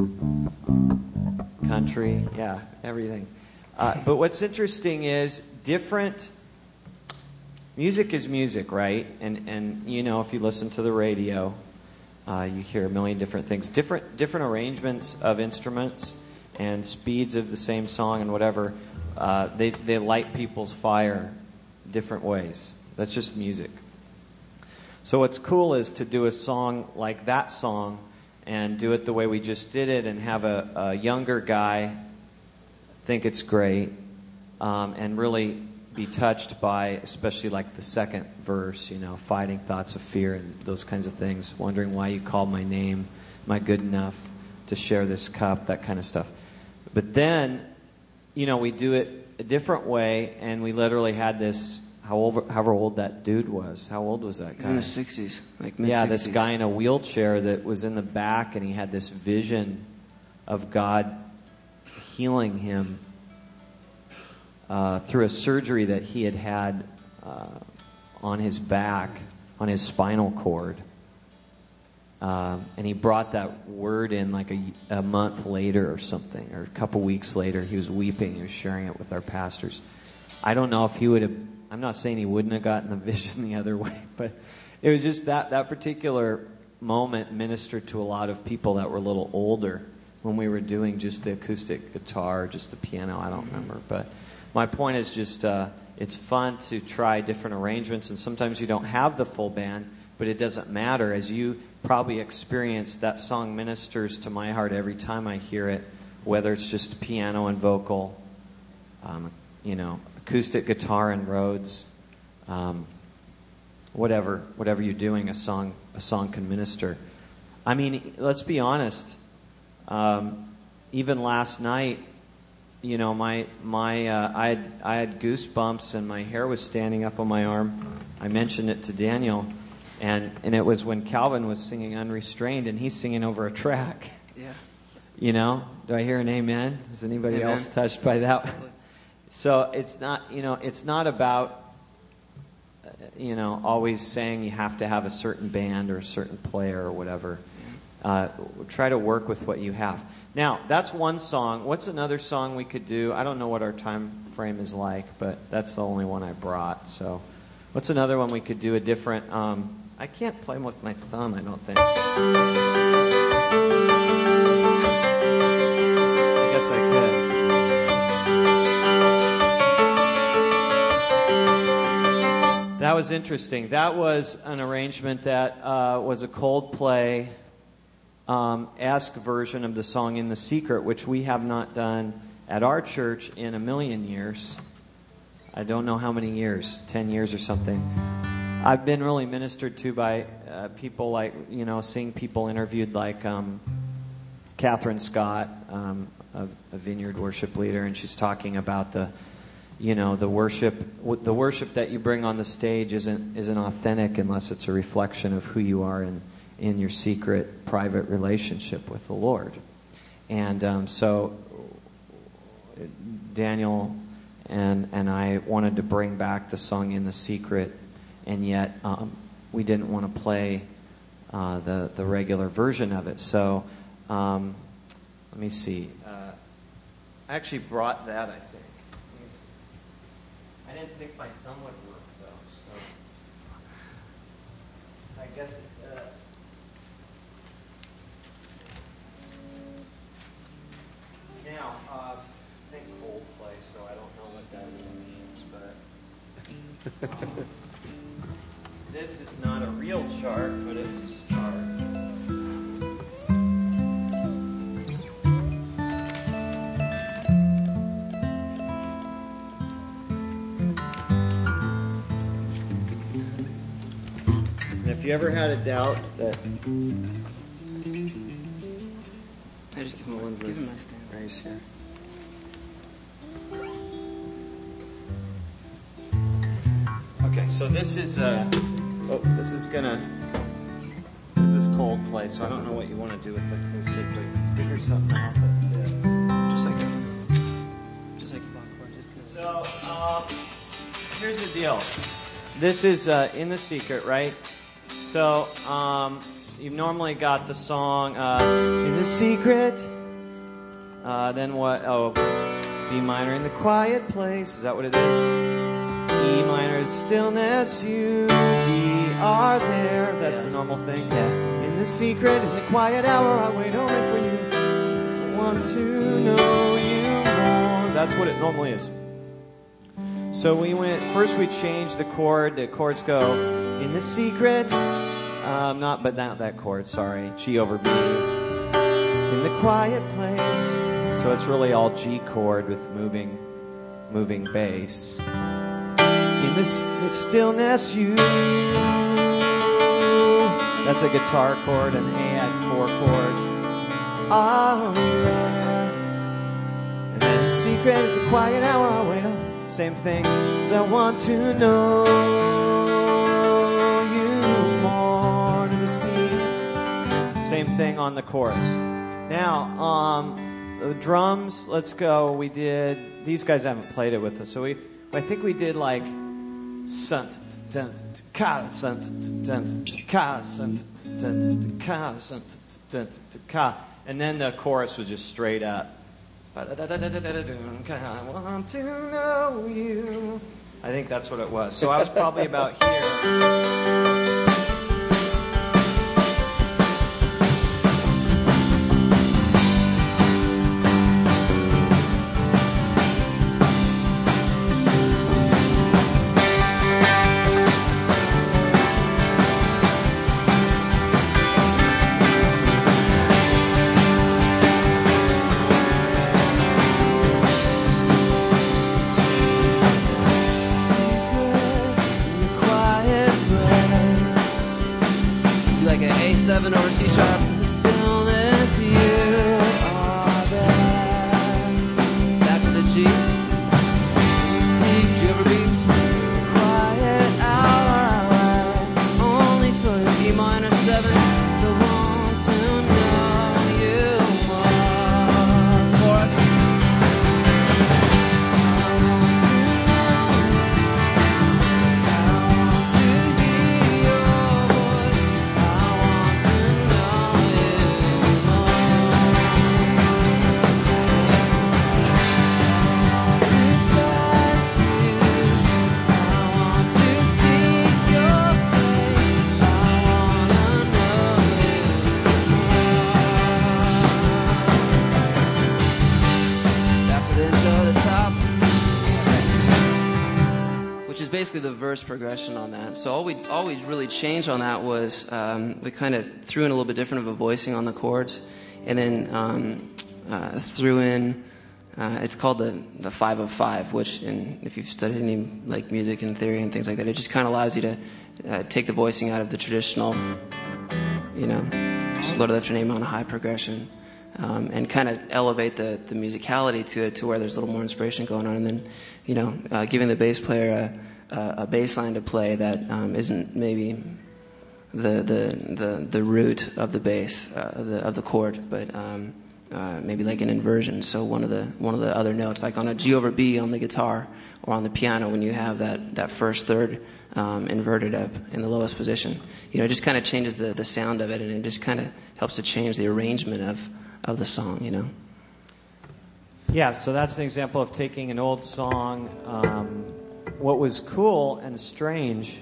country, yeah, everything. Uh, but what's interesting is different, music is music, right? And, and you know, if you listen to the radio, uh, you hear a million different things. Different, different arrangements of instruments and speeds of the same song and whatever, uh, they, they light people's fire different ways. That's just music. So what's cool is to do a song like that song and do it the way we just did it and have a, a younger guy think it's great um, and really be touched by, especially like the second verse, you know, fighting thoughts of fear and those kinds of things, wondering why you called my name, am I good enough to share this cup, that kind of stuff. But then, you know, we do it a different way, and we literally had this, how old, however old that dude was. How old was that guy? He's in his sixties, like mid-sixties. Yeah, this guy in a wheelchair that was in the back, and he had this vision of God healing him uh, through a surgery that he had had uh, on his back, on his spinal cord. Uh, and he brought that word in like a, a month later or something, or a couple weeks later. He was weeping. He was sharing it with our pastors. I don't know if he would have, I'm not saying he wouldn't have gotten the vision the other way, but it was just that, that particular moment ministered to a lot of people that were a little older when we were doing just the acoustic guitar, just the piano, I don't remember. But my point is just, uh, it's fun to try different arrangements, and sometimes you don't have the full band, but it doesn't matter. As you probably experienced, that song ministers to my heart every time I hear it, whether it's just piano and vocal, um, you know, acoustic guitar and Rhodes, um, whatever, whatever you're doing, a song, a song can minister. I mean, let's be honest. Um, even last night, you know, my my uh, I had I had goosebumps and my hair was standing up on my arm. I mentioned it to Daniel. And and it was when Calvin was singing Unrestrained, and he's singing over a track. Yeah. You know? Do I hear an amen? Is anybody Amen. else touched by that? So it's not, you know, it's not about, uh, you know, always saying you have to have a certain band or a certain player or whatever. Uh, try to work with what you have. Now, that's one song. What's another song we could do? I don't know what our time frame is like, but that's the only one I brought. So what's another one we could do a different... Um, I can't play them with my thumb, I don't think. I guess I could. That was interesting. That was an arrangement that uh, was a Coldplay um, esque version of the song In the Secret, which we have not done at our church in a million years. I don't know how many years, ten years or something. I've been really ministered to by uh, people like, you know, seeing people interviewed like um, Catherine Scott, um, a, a Vineyard worship leader, and she's talking about the, you know, the worship, the worship that you bring on the stage isn't isn't authentic unless it's a reflection of who you are in, in your secret, private relationship with the Lord. And um, so Daniel and and I wanted to bring back the song In the Secret. And yet um, we didn't want to play uh, the the regular version of it. So um, let me see. Uh, I actually brought that, I think. I didn't think my thumb would work, though. So I guess it does. Now, uh, I think Coldplay, so I don't know what that means, but... Um, This is not a real chart, but it's a chart. if you ever had a doubt that I just give him one. Give him my stand. right here. Okay, so this is uh oh, this is gonna this is Coldplay, so I don't know what you want to do with the acoustic, but figure something out that fits. Just like a, just like a block chord. Just so um, here's the deal. This is uh, In the Secret, right? So um, you've normally got the song uh, In the Secret. Uh, then what? Oh, B minor in the quiet place. Is that what it is? E minor stillness. U D are there. That's yeah. the normal thing. Yeah. In the secret, in the quiet hour, I wait only for you. 'Cause I want to know you more. That's what it normally is. So we went, first we changed the chord. The chords go in the secret, um, not, but not that chord, sorry, G over B. In the quiet place, so it's really all G chord with moving, moving bass. In the, the stillness, you, that's a guitar chord, an A at four chord. Oh, yeah. And then the secret at the quiet hour, I wait up. Same thing, as I want to know you more to the sea. Same thing on the chorus. Now, um, the drums, let's go. We did, these guys haven't played it with us, so we, I think we did like, sunt, dun, ka, sunt, dun, ka, sunt, dun, ka, sunt, dun, ka. And then the chorus was just straight up. I want to know you. I think that's what it was. So I was probably about here. seven over C sharp, the stillness, you are there. Back to the G. C, G over B. Quiet hour, only for the E minor seven. To want to know you more. Chorus. Basically the verse progression on that. So all we all we really changed on that was um, we kind of threw in a little bit different of a voicing on the chords, and then um, uh, threw in uh, it's called the the five of five, which in, if you've studied any like music and theory and things like that, it just kind of allows you to uh, take the voicing out of the traditional, you know, Lord lift your name on a high progression. Um, and kind of elevate the, the musicality to it to where there's a little more inspiration going on, and then, you know, uh, giving the bass player a a bass line to play that um, isn't maybe the, the the the root of the bass uh, of the of the chord, but um, uh, maybe like an inversion. So one of the one of the other notes, like on a G over B on the guitar or on the piano, when you have that that first third um, inverted up in the lowest position, you know, it just kind of changes the the sound of it, and it just kind of helps to change the arrangement of of the song, you know. Yeah, so that's an example of taking an old song. Um, What was cool and strange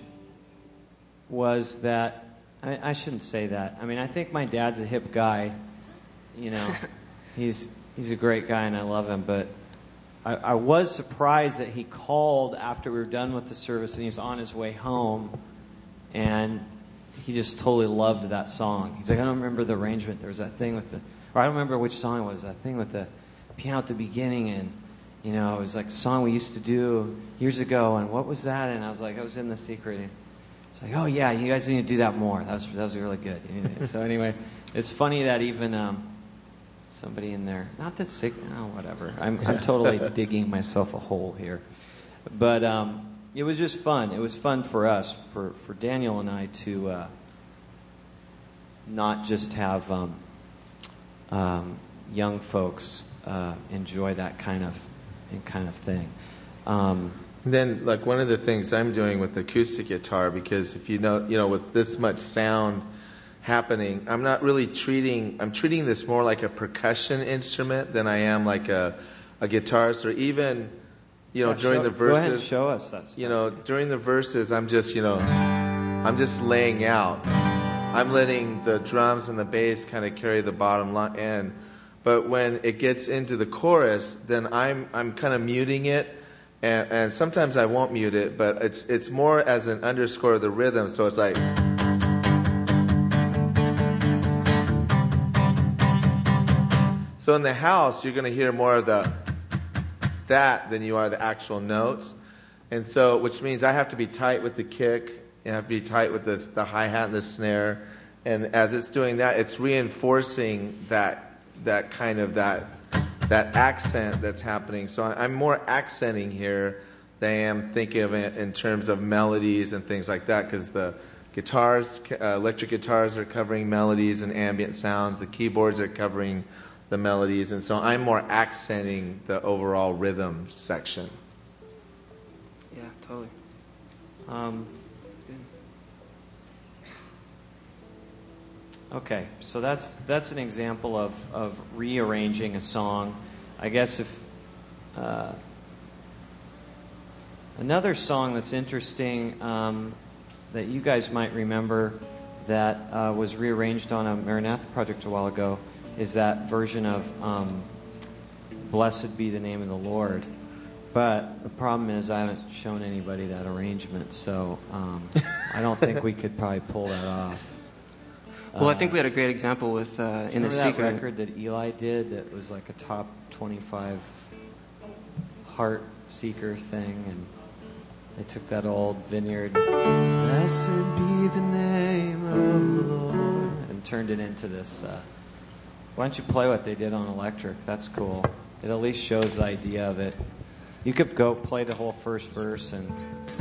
was that, I, I shouldn't say that. I mean, I think my dad's a hip guy. You know, he's he's a great guy and I love him. But I, I was surprised that he called after we were done with the service and he's on his way home. And he just totally loved that song. He's like, I don't remember the arrangement. There was that thing with the, or I don't remember which song it was, that thing with the piano at the beginning, and you know, it was like a song we used to do years ago, and what was that? And I was like, I was In the Secret. It's like, oh yeah, you guys need to do that more. That was that was really good. So anyway, it's funny that even um, somebody in there, not that sick, oh whatever. I'm I'm totally digging myself a hole here, but um, it was just fun. It was fun for us, for for Daniel and I to uh, not just have um, um, young folks uh, enjoy that kind of kind of thing. Um, Then, like, one of the things I'm doing with acoustic guitar, because if you know, you know, with this much sound happening, I'm not really treating, I'm treating this more like a percussion instrument than I am like a, a guitarist, or even, you know, yeah, during show, the verses. Go ahead and show us that stuff. You know, during the verses, I'm just, you know, I'm just laying out. I'm letting the drums and the bass kind of carry the bottom line in. But when it gets into the chorus, then I'm I'm kind of muting it. And, and sometimes I won't mute it, but it's it's more as an underscore of the rhythm. So it's like, so in the house you're going to hear more of the that than you are the actual notes, and so which means I have to be tight with the kick, I have to be tight with this, the hi hat and the snare, and as it's doing that, it's reinforcing that that kind of that. that accent that's happening. So I'm more accenting here than I am thinking of it in terms of melodies and things like that, because the guitars, uh, electric guitars are covering melodies and ambient sounds. The keyboards are covering the melodies. And so I'm more accenting the overall rhythm section. Yeah, totally. Um, Okay, so that's that's an example of, of rearranging a song. I guess if uh, another song that's interesting um, that you guys might remember that uh, was rearranged on a Maranatha project a while ago is that version of um, "Blessed Be the Name of the Lord." But the problem is I haven't shown anybody that arrangement, so um, I don't think we could probably pull that off. Well, I think we had a great example with uh, in the Secret Secret record that Eli did that was like a top twenty-five heart seeker thing, and they took that old Vineyard, blessed be the name of the Lord, and turned it into this. Uh, why don't you play what they did on electric? That's cool. It at least shows the idea of it. You could go play the whole first verse and.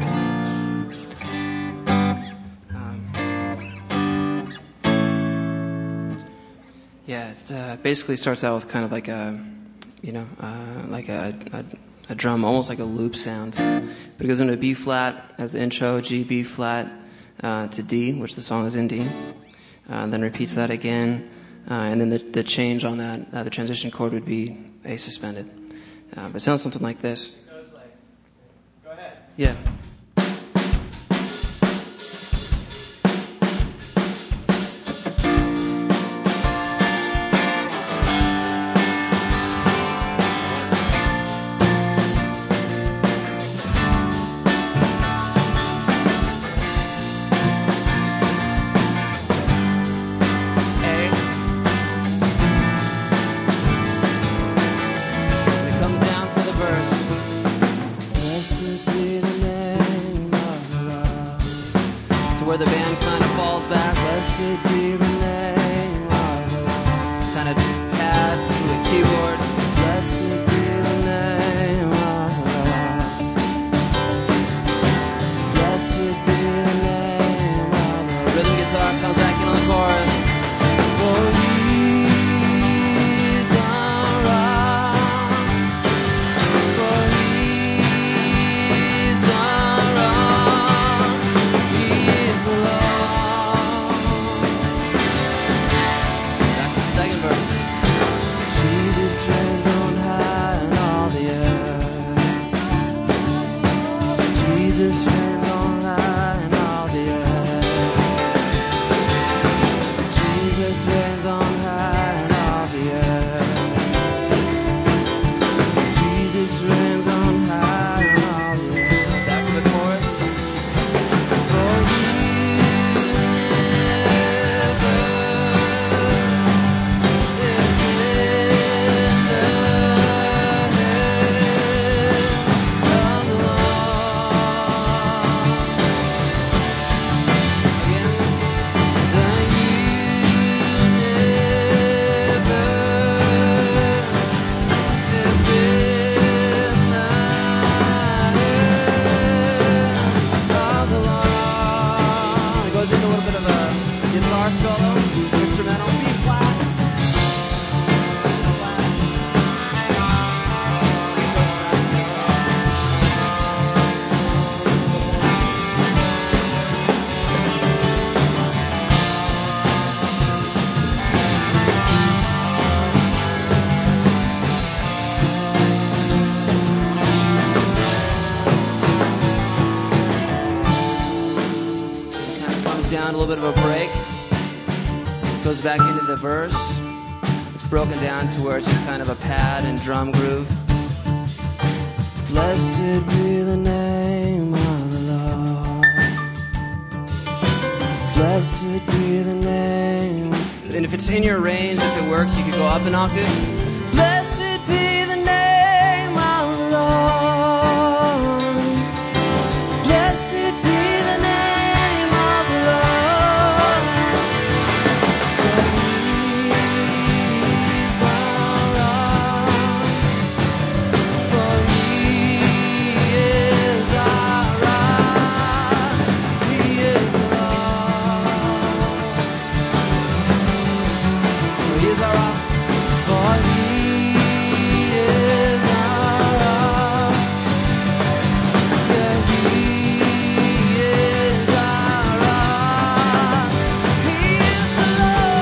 Yeah, it uh, basically starts out with kind of like a, you know, uh, like a, a a drum, almost like a loop sound. But it goes into a B flat as the intro, G, B flat uh, to D, which the song is in D. Uh, and then repeats that again, uh, and then the the change on that, uh, the transition chord would be A suspended. Uh, but it sounds something like this. It goes like, go ahead. Yeah. Where the band kind of falls back, blessed be the name of the Lord. Kind of pad with a keyboard, blessed be the name of the Lord. Blessed be the name of the Lord. Rhythm guitar comes back in on the chorus. For he's our rock, for he's our rock. Back to the second verse. Jesus reigns on high in all the earth. Jesus reigns on high in all the earth. Jesus reigns on high in all the earth. Jesus reigns on high in all the earth. Back to the chorus. For you never, if bit of a break. Goes back into the verse. It's broken down to where it's just kind of a pad and drum groove. Blessed be the name of the Lord. Blessed be the name. And if it's in your range, if it works, you could go up an octave. Blessed be the name of the Lord. Blessed be the name of the Lord. For He is our rock. For He is our rock. He is the Lord. For He is our rock. For He is our rock. Yeah, He is our rock. He is the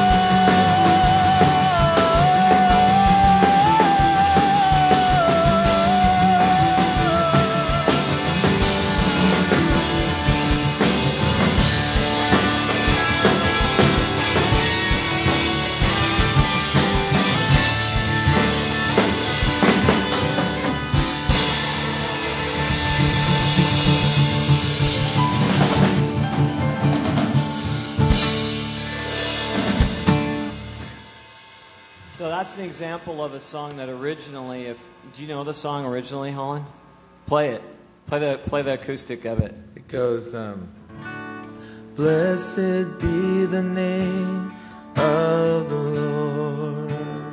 So that's an example of a song that originally, if do you know the song originally, Holland? Play it. Play the play the acoustic of it. It goes, um, blessed be the name of the Lord.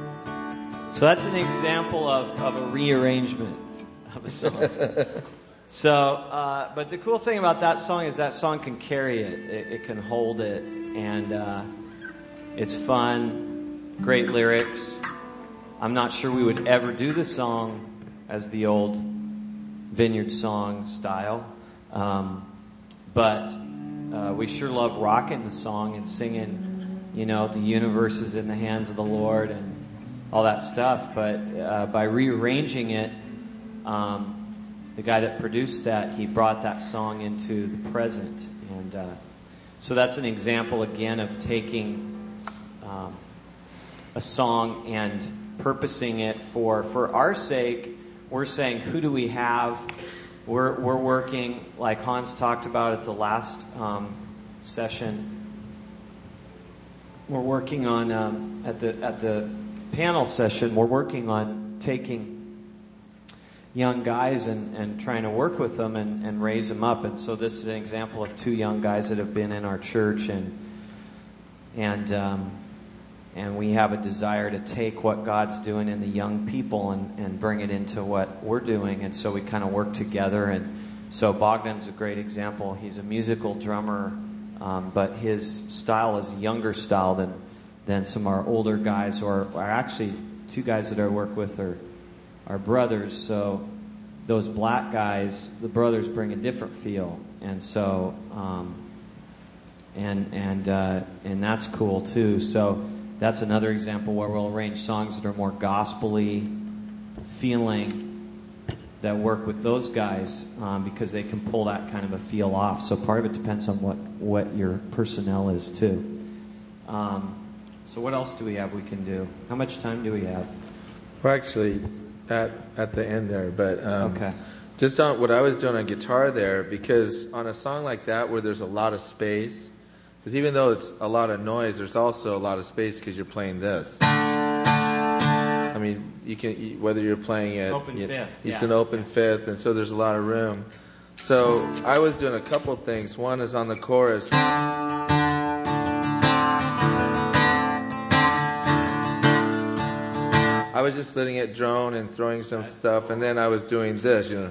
So that's an example of, of a rearrangement of a song. So, uh, but the cool thing about that song is that song can carry it. It, it can hold it, and uh, it's fun. Great lyrics. I'm not sure we would ever do the song as the old Vineyard song style, um, but uh, we sure love rocking the song and singing, you know, the universe is in the hands of the Lord and all that stuff. But uh, by rearranging it, um, the guy that produced that, he brought that song into the present. And uh, so that's an example, again, of taking um, a song and purposing it for for our sake. We're saying, who do we have? We're we're working, like Hans talked about at the last um, session. We're working on um, at the at the panel session. We're working on taking young guys and, and trying to work with them and, and raise them up. And so this is an example of two young guys that have been in our church, and and. Um, And we have a desire to take what God's doing in the young people and, and bring it into what we're doing. And so we kind of work together. And so Bogdan's a great example. He's a musical drummer, um, but his style is a younger style than, than some of our older guys, or, or actually two guys that I work with are, are brothers. So those black guys, the brothers bring a different feel. And so, um, and, and, uh, and that's cool too. So that's another example where we'll arrange songs that are more gospel-y feeling that work with those guys, um, because they can pull that kind of a feel off. So part of it depends on what, what your personnel is too. Um, so what else do we have we can do? How much time do we have? We're actually at at the end there, but um, okay. Just on what I was doing on guitar there, because on a song like that where there's a lot of space, because even though it's a lot of noise, there's also a lot of space because you're playing this. I mean, you can whether you're playing it, open you, fifth. it's yeah. an open yeah. fifth, and so there's a lot of room. So I was doing a couple things. One is on the chorus. I was just letting it drone and throwing some stuff, and then I was doing this, you know.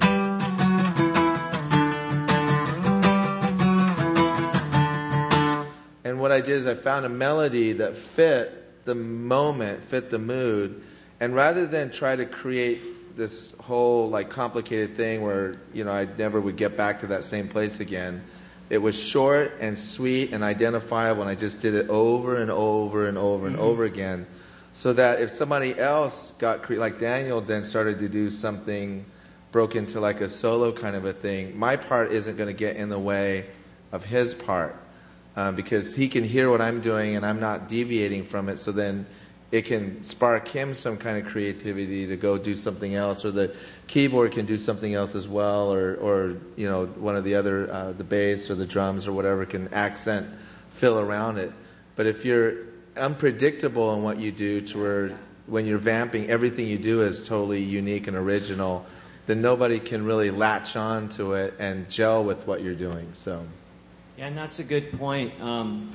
And what I did is I found a melody that fit the moment, fit the mood, and rather than try to create this whole like complicated thing where, you know, I never would get back to that same place again, it was short and sweet and identifiable, and I just did it over and over and over and mm-hmm. over again, so that if somebody else got cre- like Daniel then started to do something, broke into like a solo kind of a thing, my part isn't going to get in the way of his part. um, because he can hear what I'm doing and I'm not deviating from it. So then it can spark him some kind of creativity to go do something else, or the keyboard can do something else as well, or, or you know, one of the other, uh, the bass or the drums or whatever can accent, fill around it. But if you're unpredictable in what you do, to where when you're vamping, everything you do is totally unique and original, then nobody can really latch on to it and gel with what you're doing. So, yeah, and that's a good point. Um,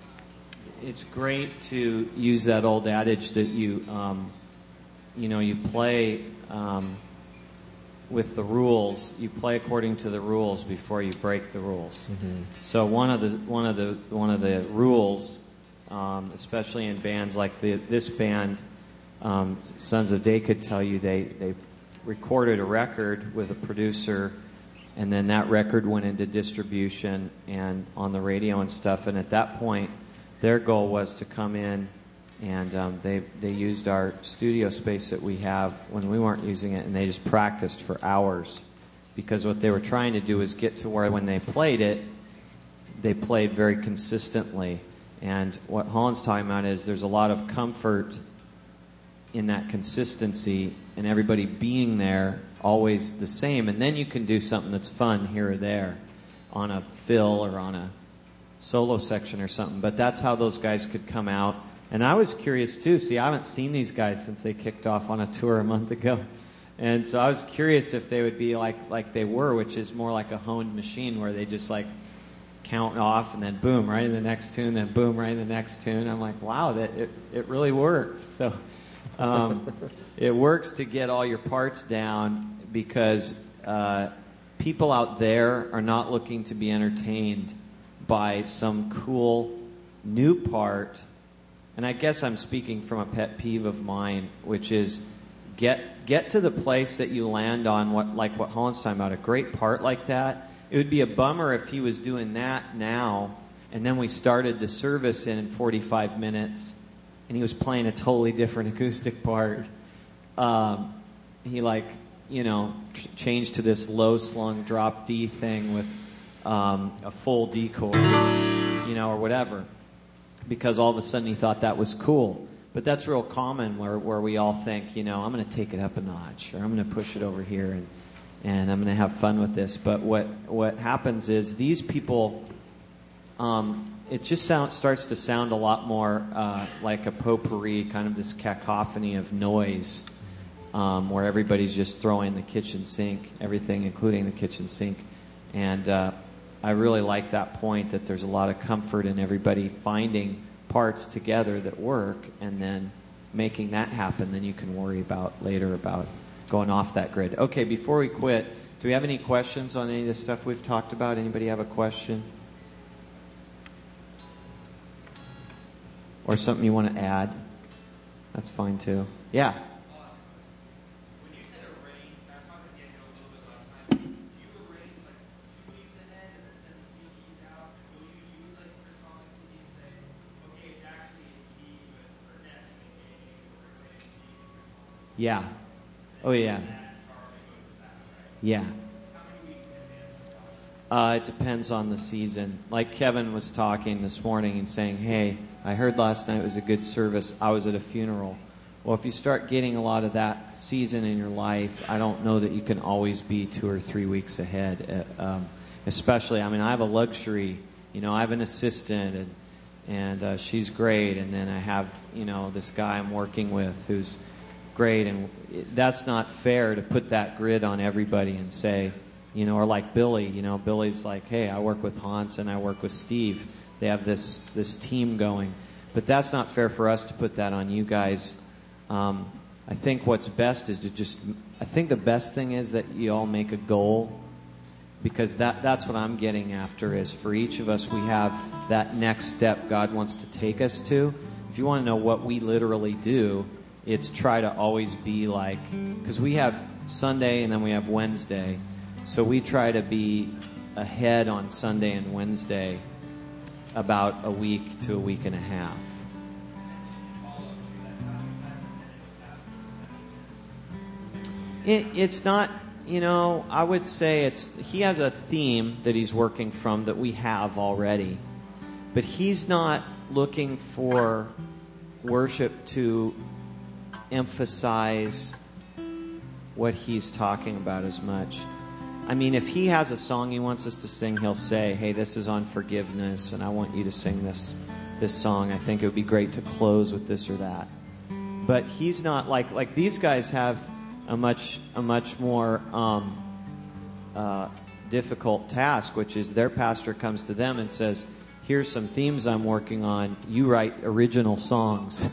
it's great to use that old adage that you, um, you know, you play um, with the rules. You play according to the rules before you break the rules. Mm-hmm. So one of the one of the one of the rules, um, especially in bands like the, this band, um, Sons of Day could tell you they they recorded a record with a producer, and then that record went into distribution and on the radio and stuff. And at that point, their goal was to come in, and um, they they used our studio space that we have when we weren't using it, and they just practiced for hours, because what they were trying to do is get to where when they played it, they played very consistently. And what Holland's talking about is there's a lot of comfort in that consistency and everybody being there always the same, and then you can do something that's fun here or there on a fill or on a solo section or something. But that's how those guys could come out. And I was curious too. See, I haven't seen these guys since they kicked off on a tour a month ago, and so I was curious if they would be like like they were, which is more like a honed machine where they just like count off and then boom right in the next tune, then boom right in the next tune. I'm like, wow, that it, it really worked. So um, it works to get all your parts down, because uh, people out there are not looking to be entertained by some cool new part. And I guess I'm speaking from a pet peeve of mine, which is get get to the place that you land on, what like what Holland's talking about, a great part like that. It would be a bummer if he was doing that now, and then we started the service in forty-five minutes, and he was playing a totally different acoustic part. Um, he like, you know, ch- changed to this low-slung drop D thing with um, a full D chord, you know, or whatever, because all of a sudden he thought that was cool. But that's real common where, where we all think, you know, I'm going to take it up a notch, or I'm going to push it over here, and and I'm going to have fun with this. But what what happens is these people, um, it just sound, starts to sound a lot more uh, like a potpourri, kind of this cacophony of noise, um, where everybody's just throwing the kitchen sink, everything, including the kitchen sink. And uh, I really like that point, that there's a lot of comfort in everybody finding parts together that work, and then making that happen. Then you can worry about later about going off that grid. Okay, before we quit, do we have any questions on any of the stuff we've talked about? Anybody have a question? Or something you want to add? That's fine too. Yeah. Yeah. Oh, yeah. Yeah. Uh, it depends on the season. Like Kevin was talking this morning and saying, hey, I heard last night was a good service. I was at a funeral. Well, if you start getting a lot of that season in your life, I don't know that you can always be two or three weeks ahead. Uh, um, especially, I mean, I have a luxury. You know, I have an assistant, and, and uh, she's great. And then I have, you know, this guy I'm working with who's great, and that's not fair to put that grid on everybody and say, you know, or like Billy, you know, Billy's like, hey, I work with Hans and I work with Steve. They have this this team going. But that's not fair for us to put that on you guys. Um, I think what's best is to just, I think the best thing is that you all make a goal, because that that's what I'm getting after, is for each of us we have that next step God wants to take us to. If you want to know what we literally do, it's try to always be like, because we have Sunday and then we have Wednesday, so we try to be ahead on Sunday and Wednesday about a week to a week and a half. It, it's not, you know, I would say it's, he has a theme that he's working from that we have already. but he's not looking for worship to emphasize what he's talking about as much. I mean, if he has a song he wants us to sing, he'll say, hey, this is on forgiveness, and I want you to sing this this song. I think it would be great to close with this or that. But he's not like, like these guys have a much, a much more um, uh, difficult task, which is their pastor comes to them and says, here's some themes I'm working on. You write original songs.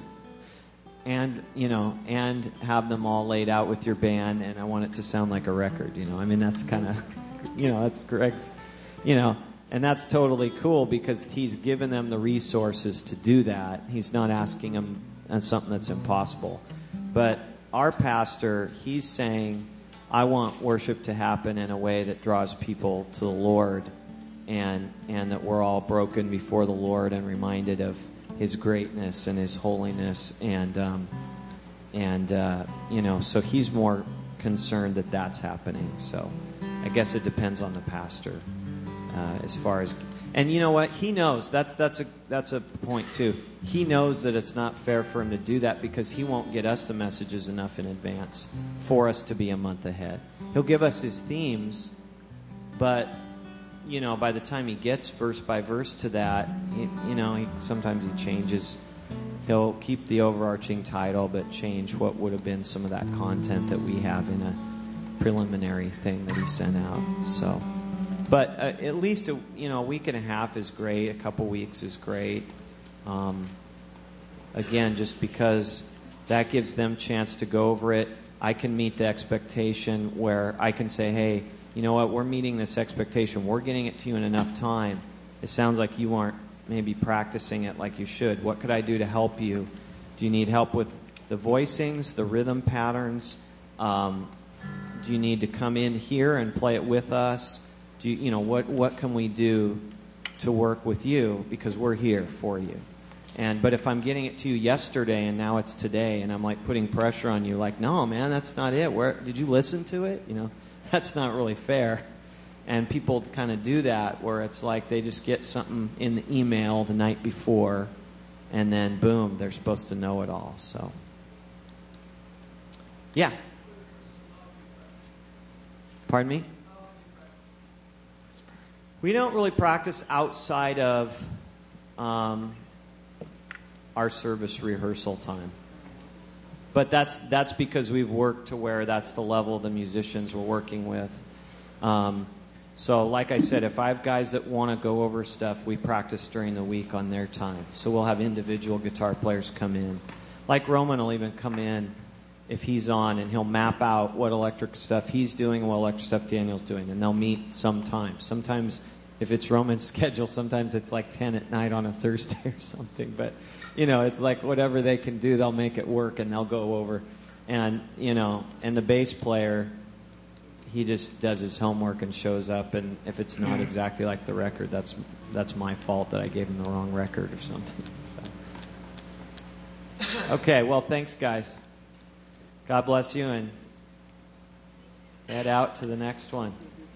And, you know, and have them all laid out with your band, and I want it to sound like a record, you know. I mean, that's kind of, you know, that's Greg's, you know, and that's totally cool because he's given them the resources to do that. He's not asking them uh, something that's impossible. But our pastor, he's saying, I want worship to happen in a way that draws people to the Lord, and and that we're all broken before the Lord and reminded of His greatness and His holiness, and um, and uh, you know, so he's more concerned that that's happening. So I guess it depends on the pastor uh, as far as, and you know what, he knows that's that's a that's a point too. He knows that it's not fair for him to do that because he won't get us the messages enough in advance for us to be a month ahead. He'll give us his themes, but you know, by the time he gets verse by verse to that, he, you know, he, sometimes he changes. He'll keep the overarching title, but change what would have been some of that content that we have in a preliminary thing that he sent out. So, but uh, at least a, you know, a week and a half is great. A couple weeks is great. Um, again, just because that gives them chance to go over it. I can meet the expectation where I can say, hey, you know what, we're meeting this expectation. We're getting it to you in enough time. It sounds like you aren't maybe practicing it like you should. What could I do to help you? Do you need help with the voicings, the rhythm patterns? Um, do you need to come in here and play it with us? Do you, you know, what, what can we do to work with you? Because we're here for you. And but if I'm getting it to you yesterday and now it's today, and I'm like putting pressure on you, like, no, man, that's not it. Where did you listen to it? You know. That's not really fair. And people kind of do that where it's like they just get something in the email the night before and then boom, they're supposed to know it all. So, yeah. Pardon me? We don't really practice outside of um, our service rehearsal time. But that's that's because we've worked to where that's the level of the musicians we're working with. Um, so like I said, if I have guys that want to go over stuff, we practice during the week on their time. So we'll have individual guitar players come in. Like Roman will even come in if he's on, and he'll map out what electric stuff he's doing and what electric stuff Daniel's doing. And they'll meet sometimes. Sometimes if it's Roman's schedule, sometimes it's like ten at night on a Thursday or something. But you know, it's like whatever they can do, they'll make it work, and they'll go over. And, you know, and the bass player, he just does his homework and shows up, and if it's not exactly like the record, that's that's my fault that I gave him the wrong record or something. So. Okay, well, thanks, guys. God bless you, and head out to the next one.